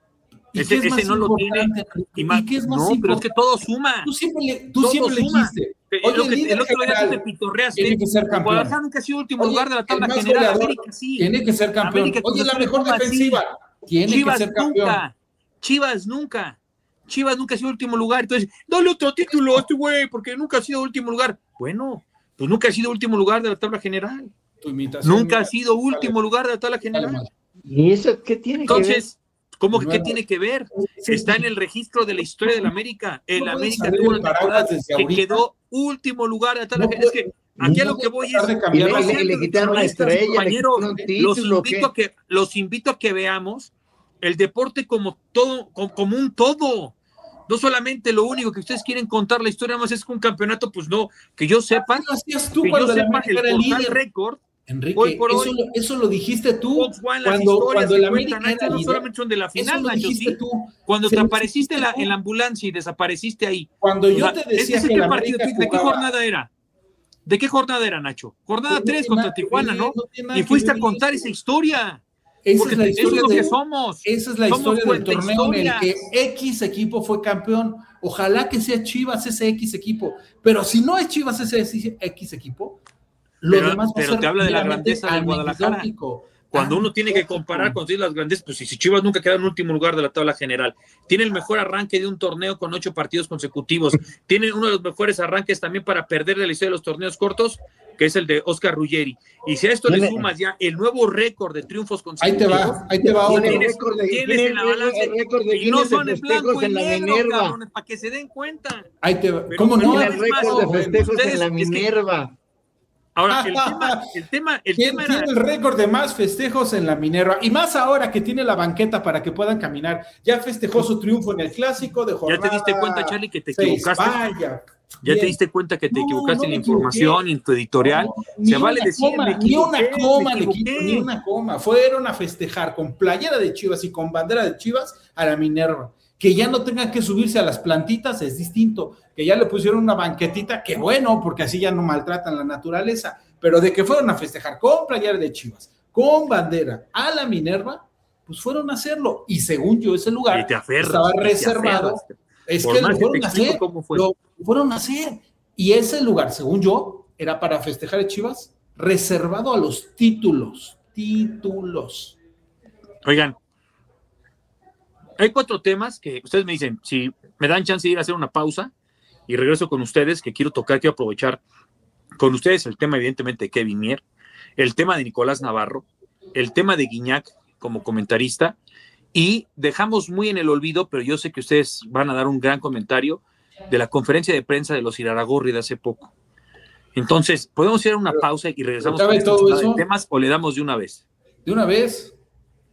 ¿Y ese, qué es ese no lo tiene. ¿Y más, qué es más no, pero es que todo suma. Tú siempre le, tú todo siempre le dijiste. Oye, lo que, el otro día te pitorreaste. Tiene que ser campeón. Guadalajara nunca ha sido último Oye, lugar de la tabla el más general. goleador, América sí. Tiene que ser campeón. América, Oye, la mejor Pumas, defensiva. Sí. Tiene Chivas que ser campeón. Nunca. Chivas nunca. Chivas nunca ha sido último lugar. Entonces, dale otro título a este güey, porque nunca ha sido último lugar. Bueno, pues nunca ha sido último lugar de la tabla general. Tu imitación, nunca mira, ha sido último lugar de la tabla general. ¿Y eso qué tiene Entonces, que ver? ¿cómo que qué tiene que ver? Está en el registro de la historia del América. El no América tuvo una temporada que quedó último lugar de la tabla general. Es que aquí a lo que voy es y le, le, le quitaron la estrella, compañeros, le título, los invito a que los invito a que veamos el deporte como todo, como, como un todo. No solamente lo único que ustedes quieren contar la historia más es que un campeonato, pues no, que yo sepa, tú que yo sepa el portal récord. Enrique, hoy por eso, hoy, lo, eso lo dijiste tú cuando, cuando el América Nacho, era no líder. solamente son de la final, Nacho, ¿sí? Tú. Cuando Se te apareciste en la, tú. en la ambulancia y desapareciste ahí. Cuando yo o sea, te decía ¿ese que qué la partido, América ¿de qué jugaba? jornada era? ¿De qué jornada era, Nacho? Jornada tres no contra Tijuana, ver, ¿no? no y fuiste a contar esa historia. Esa Porque es la historia eso es lo de, que somos. Esa es la somos historia del torneo historia. en el que X equipo fue campeón. Ojalá que sea Chivas ese X equipo. Pero si no es Chivas ese X equipo, lo pero, demás va pero a ser te habla de la grandeza de Guadalajara. Cuando uno tiene que comparar con las grandes, pues si Chivas nunca queda en último lugar de la tabla general, tiene el mejor arranque de un torneo con ocho partidos consecutivos, tiene uno de los mejores arranques también para perder de la historia de los torneos cortos, que es el de Oscar Ruggeri. Y si a esto le sumas ya el nuevo récord de triunfos consecutivos, ahí te va, ahí te va otro. Tienes, tienes en la balanza y no son en blanco y negro, cabrones, para que se den cuenta. Ahí te va. Pero, ¿Cómo no? Tiene el récord de festejos ustedes, en la Minerva. Es que, ahora, el tema, el tema, el tiene, tema tiene era... el récord de más festejos en la Minerva, y más ahora que tiene la banqueta para que puedan caminar. Ya festejó su triunfo en el clásico de jornada. Ya te diste cuenta, Charlie, que te seis. equivocaste. Vaya. Ya Bien. te diste cuenta que te No, equivocaste no en la equivoqué. información, en tu editorial. No, Se vale decir, coma, me ni una equivoqué, coma me le quito, equivoqué. ni una coma. Fueron a festejar con playera de Chivas y con bandera de Chivas a la Minerva. Que ya no tengan que subirse a las plantitas es distinto. Que ya le pusieron una banquetita, que bueno, porque así ya no maltratan la naturaleza. Pero de que fueron a festejar con playera de Chivas, con bandera a la Minerva, pues fueron a hacerlo. Y según yo, ese lugar Y te aferras, estaba y te reservado. aferras. Es Por que más lo que fueron te a explico hacer. cómo fue. Lo fueron a hacer. Y ese lugar, según yo, era para festejar a Chivas, reservado a los títulos. Títulos. Oigan, hay cuatro temas que ustedes me dicen, si me dan chance de ir a hacer una pausa y regreso con ustedes, que quiero tocar, quiero aprovechar con ustedes el tema evidentemente de Kevin Mier, el tema de Nicolás Navarro, el tema de Guiñac como comentarista, y dejamos muy en el olvido, pero yo sé que ustedes van a dar un gran comentario de la conferencia de prensa de los Iraragorri de hace poco. Entonces, ¿podemos ir a una pausa y regresamos con todo este eso? temas o le damos de una vez? De una vez.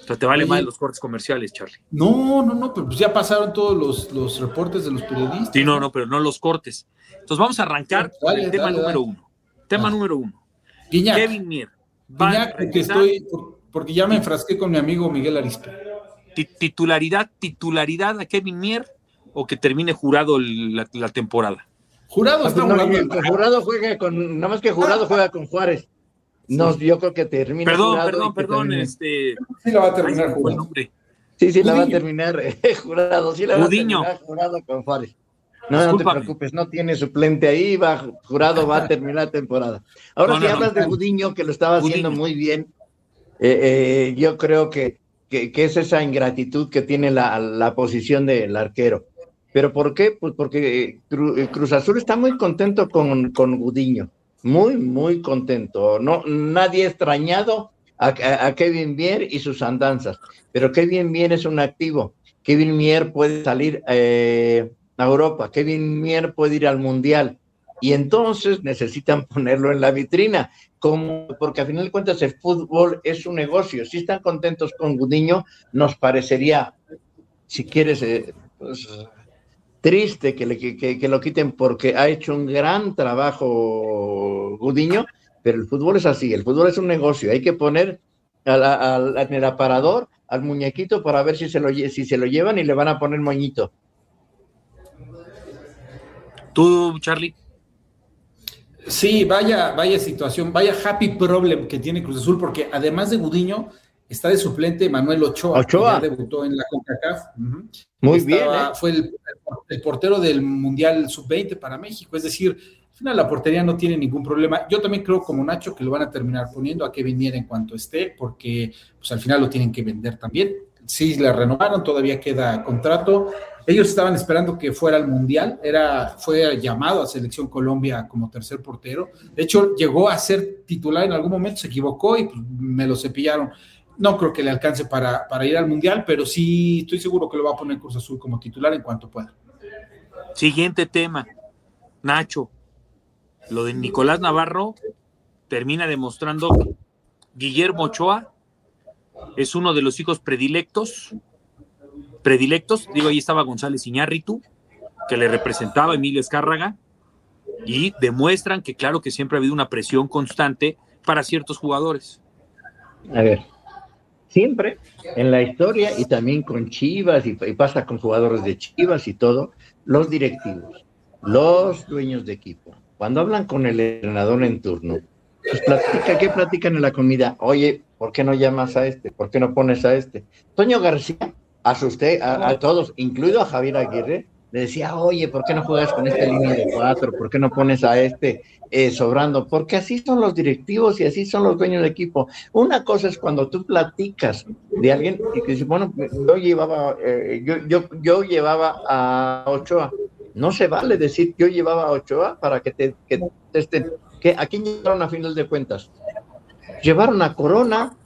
O sea, te vale Oye, más los cortes comerciales, Charlie. No, no, no, pero pues ya pasaron todos los, los reportes de los periodistas. Sí, no, no, pero no los cortes. Entonces vamos a arrancar Dale, con el tema dale, número dale. uno. Tema Ah. número uno. Guiñac. Kevin Mier. va a Guiñac, porque regresar. estoy, por- porque ya me enfrasqué con mi amigo Miguel Arispe. Ti- Titularidad, titularidad a Kevin Mier o que termine Jurado el- la, la temporada. Jurado está No, jugando. que Jurado juega con, nada más que Jurado juega con Juárez. No, yo creo que termina. Perdón, Jurado perdón, y que perdón, termine. este. Sí la va a terminar Ay, se me fue el Jurado. nombre. Sí, sí, la va a Gudiño. terminar eh, Jurado, sí la va Gudiño. a terminar Jurado con Juárez. No, no te Discúlpame. preocupes, no tiene suplente ahí, va, Jurado va a terminar la temporada. Ahora, No, si no, hablas no. de Gudiño, que lo estaba haciendo Gudiño. muy bien, eh, eh, yo creo que, que, que es esa ingratitud que tiene la, la posición del arquero. ¿Pero por qué? Pues porque eh, Cru- eh, Cruz Azul está muy contento con, con Gudiño, muy, muy contento. No, nadie ha extrañado a, a- a Kevin Mier y sus andanzas, pero Kevin Mier es un activo. Kevin Mier puede salir eh, a Europa, Kevin Mier puede ir al Mundial, y entonces necesitan ponerlo en la vitrina, como, porque a final de cuentas el fútbol es un negocio. Si están contentos con Gudiño, nos parecería, si quieres, eh, pues, triste que, le, que, que- que lo quiten porque ha hecho un gran trabajo Gudiño, pero el fútbol es así, el fútbol es un negocio, hay que poner al, al- en el aparador al muñequito para ver si se, lo, lle- si se lo llevan y le van a poner moñito. Tú, Charlie. Sí, vaya, vaya situación, vaya happy problem que tiene Cruz Azul, porque además de Gudiño, está de suplente Manuel Ochoa, Ochoa. que ya debutó en la CONCACAF. Ujú. Muy Estaba- bien, ¿eh? Fue el, el portero del Mundial sub veinte para México, es decir, al final la portería no tiene ningún problema. Yo también creo, como Nacho, que lo van a terminar poniendo a Kevin Mier en cuanto esté, porque pues al final lo tienen que vender también. Sí, le renovaron, todavía queda contrato. Ellos estaban esperando que fuera al Mundial, era, fue llamado a Selección Colombia como tercer portero. De hecho, llegó a ser titular en algún momento, se equivocó y pues, me lo cepillaron. No creo que le alcance para, para ir al Mundial, pero sí estoy seguro que lo va a poner Cruz Azul como titular en cuanto pueda. Siguiente tema. Nacho. Lo de Nicolás Navarro termina demostrando que Guillermo Ochoa es uno de los hijos predilectos, predilectos, digo, ahí estaba González Iñárritu, que le representaba a Emilio Azcárraga, y demuestran que claro que siempre ha habido una presión constante para ciertos jugadores. A ver, siempre en la historia y también con Chivas y, y pasa con jugadores de Chivas y todo, los directivos, los dueños de equipo, cuando hablan con el entrenador en turno, pues platica, ¿qué platican en la comida? Oye, ¿por qué no llamas a este? ¿Por qué no pones a este? Toño García, asusté a, a todos, incluido a Javier Aguirre, le decía, oye, ¿por qué no juegas con esta línea de cuatro? ¿Por qué no pones a este eh, sobrando? Porque así son los directivos y así son los dueños del equipo. Una cosa es cuando tú platicas de alguien y que dice, bueno, yo llevaba, eh, yo, yo, yo llevaba a Ochoa. No se vale decir yo llevaba a Ochoa para que te, que te estén. Que, ¿a quién llevaron a final de cuentas? Llevaron a Corona.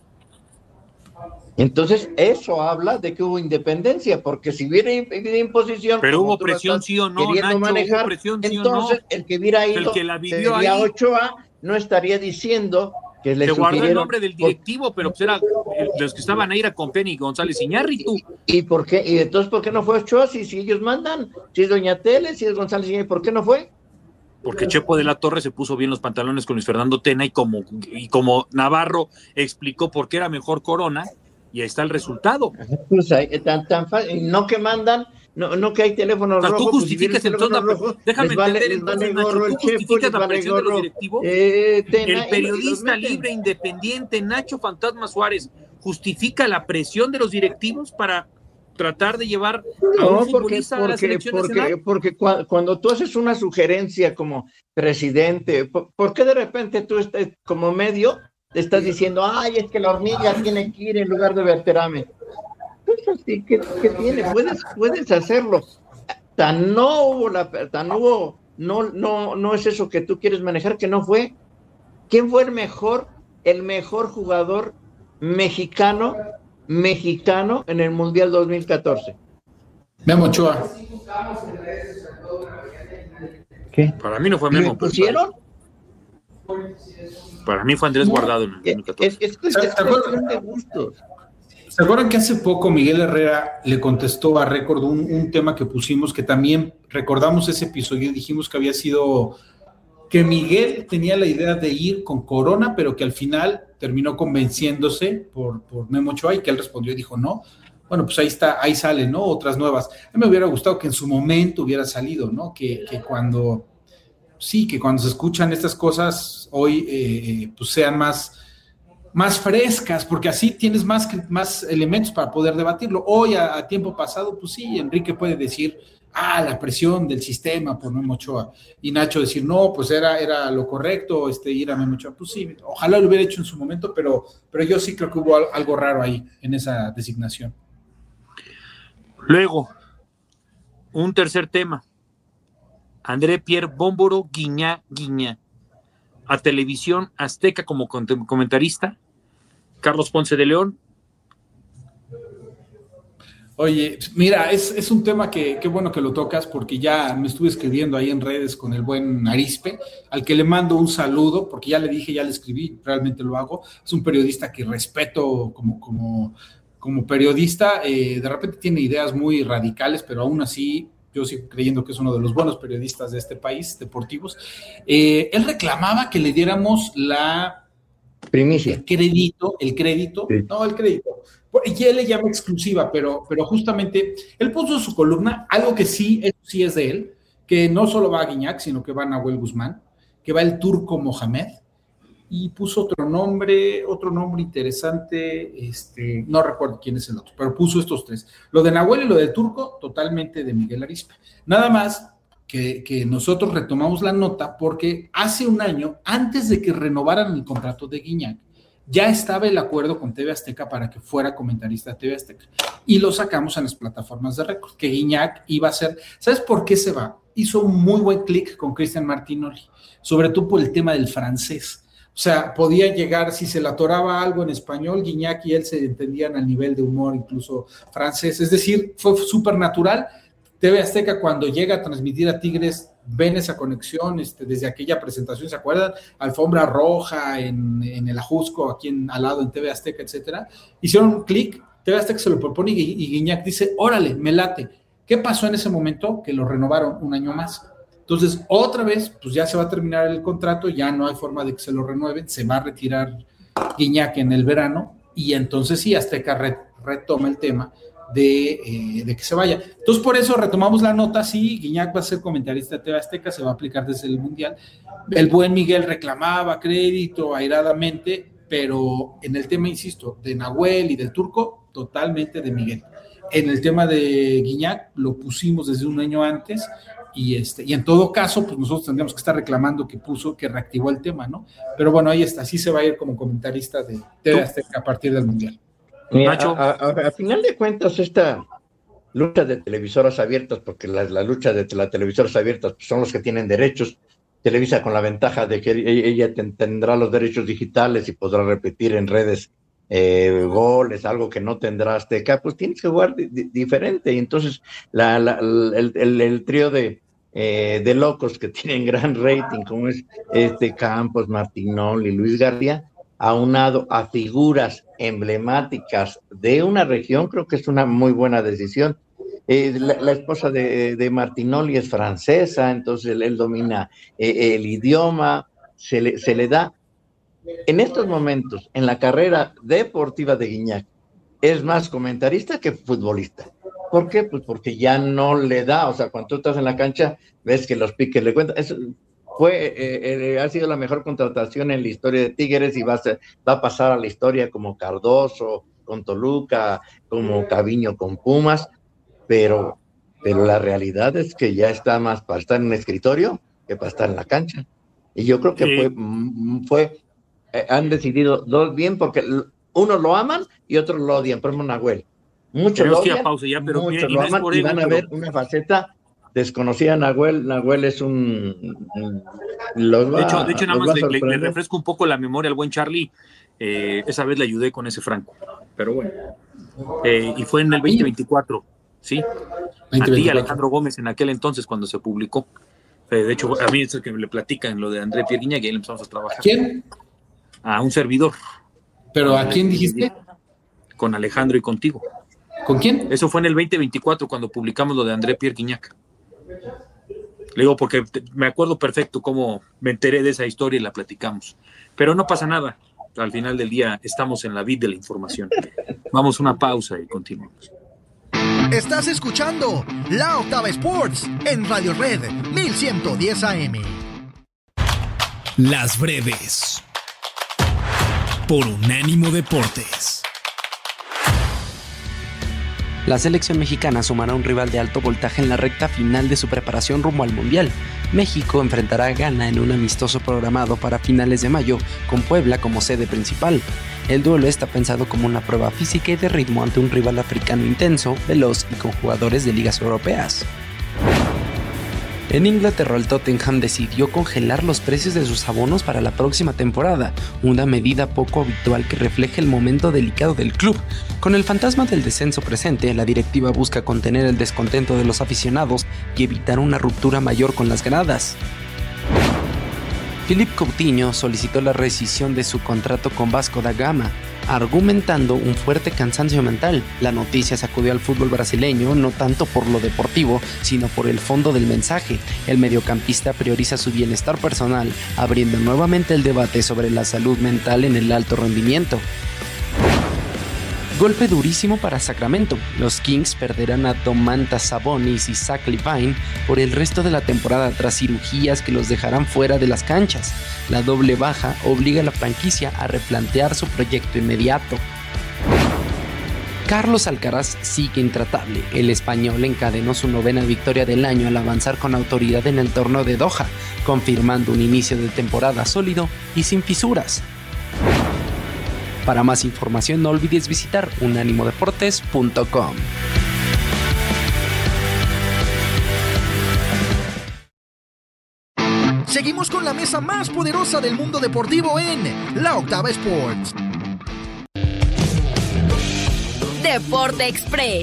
Entonces, eso habla de que hubo independencia, porque si hubiera habido imposición. Pero como hubo tú lo presión, estás sí o no, queriendo Nacho, manejar, hubo presión, sí o entonces no. el que hubiera ido, El que la vivió sería ahí. Ochoa, no estaría diciendo que le Se guardó el sugirieron. nombre del directivo, pero pues era el- los que estaban ahí era Compeán y González Iñárritu. ¿Y por qué? ¿Y entonces por qué no fue Ochoa? Si, si ellos mandan, si es Doña Tele, si es González Iñárritu, ¿por qué no fue? Porque Chepo de la Torre se puso bien los pantalones con Luis Fernando Tena y como, y como Navarro explicó por qué era mejor Corona, y ahí está el resultado. Pues hay, tan, tan fácil, no que mandan, no, no que hay teléfonos O sea, tú rojos. justificas pues, si el viene tono, teléfono rojo, déjame les vale, entender les vale entonces, Nacho, gorro tú el Chepo, justificas les la vale presión de los gorro, directivos. eh, Tena, y- y El los periodista meten. libre, independiente, Nacho Fantasma Suárez, justifica la presión de los directivos para tratar de llevar a No, un porque, futbolista a la porque, selección porque, nacional. porque cua- cuando tú haces una sugerencia como presidente, ¿por, por qué de repente tú estás como medio te estás diciendo, ay, es que la hormiga tiene que ir en lugar de Berterame? Pues así, ¿qué, qué tiene? Puedes, puedes hacerlo. Tan no hubo la, tan hubo, no, no, no es eso que tú quieres manejar, que no fue. ¿Quién fue el mejor, el mejor jugador mexicano, mexicano en el Mundial dos mil catorce? Memo Ochoa. ¿Qué? Para mí no fue ¿Le Memo. pero pusieron? Para mí fue Andrés Guardado en el dos mil catorce. Es, es, es, es cuestión de gustos. ¿Se acuerdan que hace poco Miguel Herrera le contestó a Récord un, un tema que pusimos, que también recordamos ese episodio y dijimos que había sido, que Miguel tenía la idea de ir con Corona, pero que al final terminó convenciéndose por, por Memo Ochoa y que él respondió y dijo no? Bueno, pues ahí está, ahí salen, ¿no? Otras nuevas. A mí me hubiera gustado que en su momento hubiera salido, ¿no? Que, que cuando, sí, que cuando se escuchan estas cosas hoy, eh, pues sean más, más frescas, porque así tienes más, más elementos para poder debatirlo. Hoy, a, a tiempo pasado, pues sí, Enrique puede decir, ah, la presión del sistema por Memo Ochoa, y Nacho decir, no, pues era, era lo correcto, este, ir a Memo Ochoa. Pues sí, ojalá lo hubiera hecho en su momento, pero, pero yo sí creo que hubo algo raro ahí, en esa designación. Luego, un tercer tema. André Pierre Bómboro Guiñá Guiñá. A Televisión Azteca como comentarista. Carlos Ponce de León. Oye, mira, es, es un tema que qué bueno que lo tocas, porque ya me estuve escribiendo ahí en redes con el buen Arispe, al que le mando un saludo, porque ya le dije, ya le escribí, realmente lo hago. Es un periodista que respeto como... como como periodista, eh, de repente tiene ideas muy radicales, pero aún así yo sigo creyendo que es uno de los buenos periodistas de este país, deportivos. Eh, él reclamaba que le diéramos la primicia, el crédito, el crédito, sí. no, el crédito, y él le llama exclusiva, pero, pero justamente él puso en su columna algo que sí, eso sí es de él, que no solo va a Guiñac, sino que va a Nahuel Guzmán, que va el turco Mohamed, y puso otro nombre, otro nombre interesante, este, no recuerdo quién es el otro, pero puso estos tres. Lo de Nahuel y lo del turco, totalmente de Miguel Arispe. Nada más que, que nosotros retomamos la nota porque hace un año, antes de que renovaran el contrato de Guiñac, ya estaba el acuerdo con T V Azteca para que fuera comentarista de T V Azteca. Y lo sacamos en las plataformas de Récord, que Guiñac iba a ser, ¿sabes por qué se va? Hizo un muy buen clic con Cristian Martinoli, sobre todo por el tema del francés. O sea, podía llegar, si se le atoraba algo en español, Guiñac y él se entendían al nivel de humor incluso francés. Es decir, fue súper natural. T V Azteca, cuando llega a transmitir a Tigres, ven esa conexión, este, desde aquella presentación, ¿se acuerdan? Alfombra roja en, en el Ajusco, aquí en, al lado en T V Azteca, etcétera. Hicieron un clic, T V Azteca se lo propone y, y Guiñac dice, órale, me late. ¿Qué pasó en ese momento? Que lo renovaron un año más. Entonces, otra vez, pues ya se va a terminar el contrato, ya no hay forma de que se lo renueven, se va a retirar Guiñac en el verano, y entonces sí, Azteca re, retoma el tema de, eh, de que se vaya. Entonces, por eso retomamos la nota, sí, Guiñac va a ser comentarista de T V Azteca, se va a aplicar desde el Mundial. El buen Miguel reclamaba crédito airadamente, pero en el tema, insisto, de Nahuel y del turco, totalmente de Miguel. En el tema de Guiñac, lo pusimos desde un año antes, y este, y en todo caso, pues nosotros tendríamos que estar reclamando que puso, que reactivó el tema, ¿no? Pero bueno, ahí está, así se va a ir como comentarista de T V Azteca a partir del Mundial. Mira, a, a, a, a final de cuentas, esta lucha de televisoras abiertas, porque la, la lucha de las televisoras abiertas pues son los que tienen derechos, Televisa con la ventaja de que ella ten, tendrá los derechos digitales y podrá repetir en redes eh, goles, algo que no tendrá Azteca, pues tienes que jugar di, di, diferente. Y entonces la, la, el, el, el trío de, eh, de locos que tienen gran rating, como es este Campos, Martinoli y Luis García, aunado a figuras emblemáticas de una región, creo que es una muy buena decisión. Eh, la, la esposa de, de Martinoli es francesa, entonces él, él domina eh, el idioma, se le, se le da. En estos momentos, en la carrera deportiva de Guiñac, es más comentarista que futbolista. ¿Por qué? Pues porque ya no le da, o sea, cuando tú estás en la cancha, ves que los piques le cuentan. Eso fue, eh, eh, ha sido la mejor contratación en la historia de Tigres y va a, ser, va a pasar a la historia como Cardoso con Toluca, como Caviño con Pumas, pero, pero la realidad es que ya está más para estar en un escritorio que para estar en la cancha. Y yo creo que sí. fue, fue eh, han decidido dos bien, porque unos lo aman y otros lo odian. Por ejemplo, Nahuel. Muchos lo odian, pausa ya, pero muchos lo aman y van a ver una faceta desconocida. Nahuel, Nahuel es un... Los va, de hecho, de hecho nada más le, le, le refresco un poco la memoria al buen Charlie. Eh, esa vez le ayudé con ese Franco, pero bueno. Eh, y fue en el veinte veinticuatro, ¿sí? A ti, Alejandro Gómez, en aquel entonces, cuando se publicó. Eh, de hecho, a mí es el que le platican lo de André Pierre Guiñac, y ahí empezamos a trabajar. ¿Quién? A un servidor. ¿Pero a quién dijiste? con Alejandro y contigo. ¿Con quién? Eso fue en el veinte veinticuatro cuando publicamos lo de André Pierre Guignac. Le digo porque me acuerdo perfecto cómo me enteré de esa historia y la platicamos. Pero no pasa nada. Al final del día estamos en la vid de la información. Vamos a una pausa y continuamos. Estás escuchando La Octava Sports en Radio Red mil ciento diez A M. Las breves. Por Unánimo Deportes. La selección mexicana sumará un rival de alto voltaje en la recta final de su preparación rumbo al Mundial. México enfrentará a Ghana en un amistoso programado para finales de mayo, con Puebla como sede principal. El duelo está pensado como una prueba física y de ritmo ante un rival africano intenso, veloz y con jugadores de ligas europeas. En Inglaterra, el Tottenham decidió congelar los precios de sus abonos para la próxima temporada, una medida poco habitual que refleja el momento delicado del club. Con el fantasma del descenso presente, la directiva busca contener el descontento de los aficionados y evitar una ruptura mayor con las gradas. Philippe Coutinho solicitó la rescisión de su contrato con Vasco da Gama, argumentando un fuerte cansancio mental. La noticia sacudió al fútbol brasileño no tanto por lo deportivo, sino por el fondo del mensaje. El mediocampista prioriza su bienestar personal, abriendo nuevamente el debate sobre la salud mental en el alto rendimiento. Golpe durísimo para Sacramento. Los Kings perderán a Domantas Sabonis y Zach LaVine por el resto de la temporada tras cirugías que los dejarán fuera de las canchas. La doble baja obliga a la franquicia a replantear su proyecto inmediato. Carlos Alcaraz sigue intratable. El español encadenó su novena victoria del año al avanzar con autoridad en el torneo de Doha, confirmando un inicio de temporada sólido y sin fisuras. Para más información no olvides visitar unánimo deportes punto com. Seguimos con la mesa más poderosa del mundo deportivo en La Octava Sports. Deporte Express.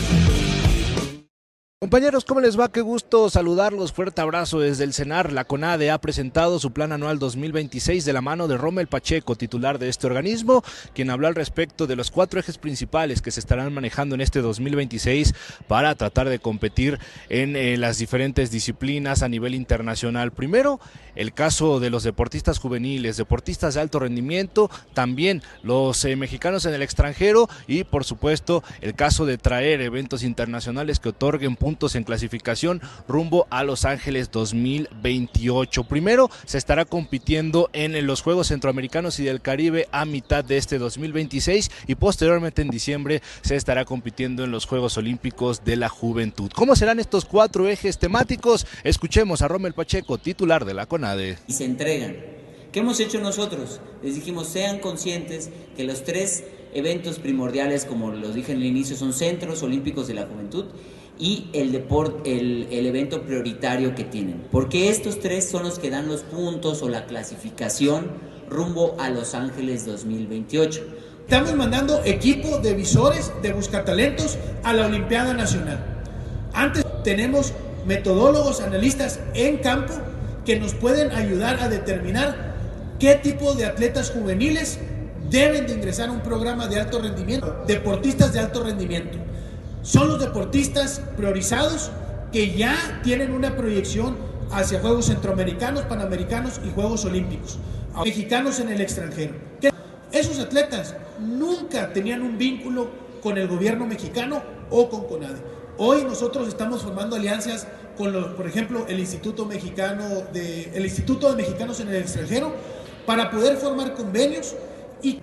Compañeros, ¿cómo les va? Qué gusto saludarlos. Fuerte abrazo desde el CENAR. La CONADE ha presentado su plan anual dos mil veintiséis de la mano de Rommel Pacheco, titular de este organismo, quien habló al respecto de los cuatro ejes principales que se estarán manejando en este dos mil veintiséis para tratar de competir en eh, las diferentes disciplinas a nivel internacional. Primero, el caso de los deportistas juveniles, deportistas de alto rendimiento, también los eh, mexicanos en el extranjero y, por supuesto, el caso de traer eventos internacionales que otorguen puntos en clasificación rumbo a Los Ángeles dos mil veintiocho. Primero se estará compitiendo en los Juegos Centroamericanos y del Caribe a mitad de este dos mil veintiséis y posteriormente en diciembre se estará compitiendo en los Juegos Olímpicos de la Juventud. ¿Cómo serán estos cuatro ejes temáticos? Escuchemos a Rommel Pacheco, titular de la CONADE. Y se entregan. ¿Qué hemos hecho nosotros? Les dijimos, sean conscientes que los tres eventos primordiales, como los dije en el inicio, son Centros Olímpicos de la Juventud y el, deport, el, el evento prioritario que tienen, porque estos tres son los que dan los puntos o la clasificación rumbo a Los Ángeles dos mil veintiocho. Estamos mandando equipo de visores, de buscatalentos a la Olimpiada Nacional. Antes tenemos metodólogos, analistas en campo que nos pueden ayudar a determinar qué tipo de atletas juveniles deben de ingresar a un programa de alto rendimiento, deportistas de alto rendimiento. Son los deportistas priorizados que ya tienen una proyección hacia Juegos Centroamericanos, Panamericanos y Juegos Olímpicos. Mexicanos en el extranjero. Esos atletas nunca tenían un vínculo con el gobierno mexicano o con CONADE. Hoy nosotros estamos formando alianzas con los, por ejemplo, el Instituto Mexicano de, el Instituto de Mexicanos en el Extranjero para poder formar convenios, y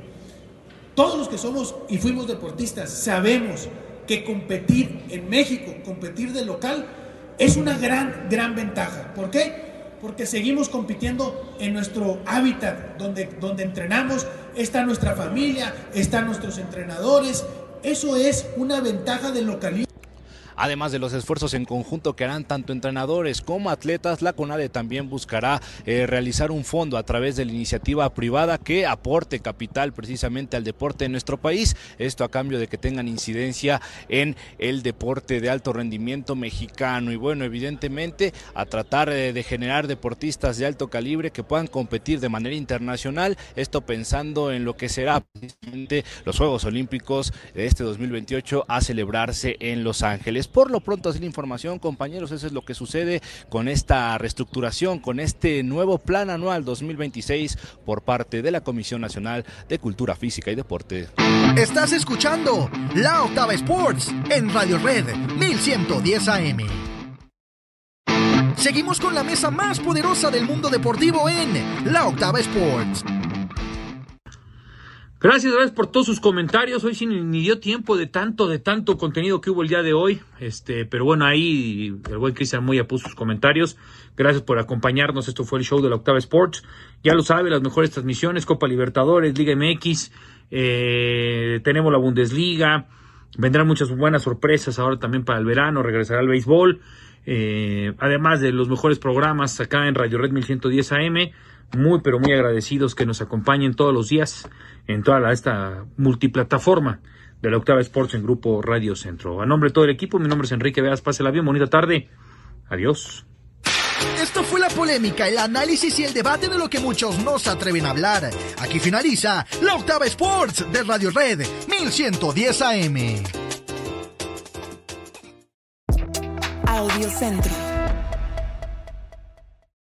todos los que somos y fuimos deportistas sabemos que competir en México, competir de local, es una gran, gran ventaja. ¿Por qué? Porque seguimos compitiendo en nuestro hábitat, donde, donde entrenamos, está nuestra familia, están nuestros entrenadores. Eso es una ventaja del localismo. Además de los esfuerzos en conjunto que harán tanto entrenadores como atletas, la CONADE también buscará eh, realizar un fondo a través de la iniciativa privada que aporte capital precisamente al deporte en nuestro país, esto a cambio de que tengan incidencia en el deporte de alto rendimiento mexicano. Y bueno, evidentemente a tratar eh, de generar deportistas de alto calibre que puedan competir de manera internacional, esto pensando en lo que será precisamente los Juegos Olímpicos de este dos mil veintiocho a celebrarse en Los Ángeles. Por lo pronto, así la información, compañeros, eso es lo que sucede con esta reestructuración, con este nuevo plan anual dos mil veintiséis por parte de la Comisión Nacional de Cultura Física y Deporte. Estás escuchando La Octava Sports en Radio Red mil ciento diez A M. Seguimos con la mesa más poderosa del mundo deportivo en La Octava Sports. Gracias, gracias por todos sus comentarios. Hoy sí ni dio tiempo de tanto, de tanto contenido que hubo el día de hoy. Este, pero bueno, ahí el buen Cristian Moya puso sus comentarios. Gracias por acompañarnos. Esto fue el show de la Octava Sports. Ya lo sabe, las mejores transmisiones, Copa Libertadores, Liga M X, eh, tenemos la Bundesliga. Vendrán muchas buenas sorpresas ahora también para el verano. Regresará el béisbol. Eh, además de los mejores programas acá en Radio Red mil ciento diez A M. Muy, pero muy agradecidos que nos acompañen todos los días en toda la, esta multiplataforma de la Octava Sports en Grupo Radio Centro. A nombre de todo el equipo, mi nombre es Enrique Veas. Pásela bien, bonita tarde. Adiós. Esto fue la polémica, el análisis y el debate de lo que muchos no se atreven a hablar. Aquí finaliza la Octava Sports de Radio Red mil ciento diez A M. Audio Centro.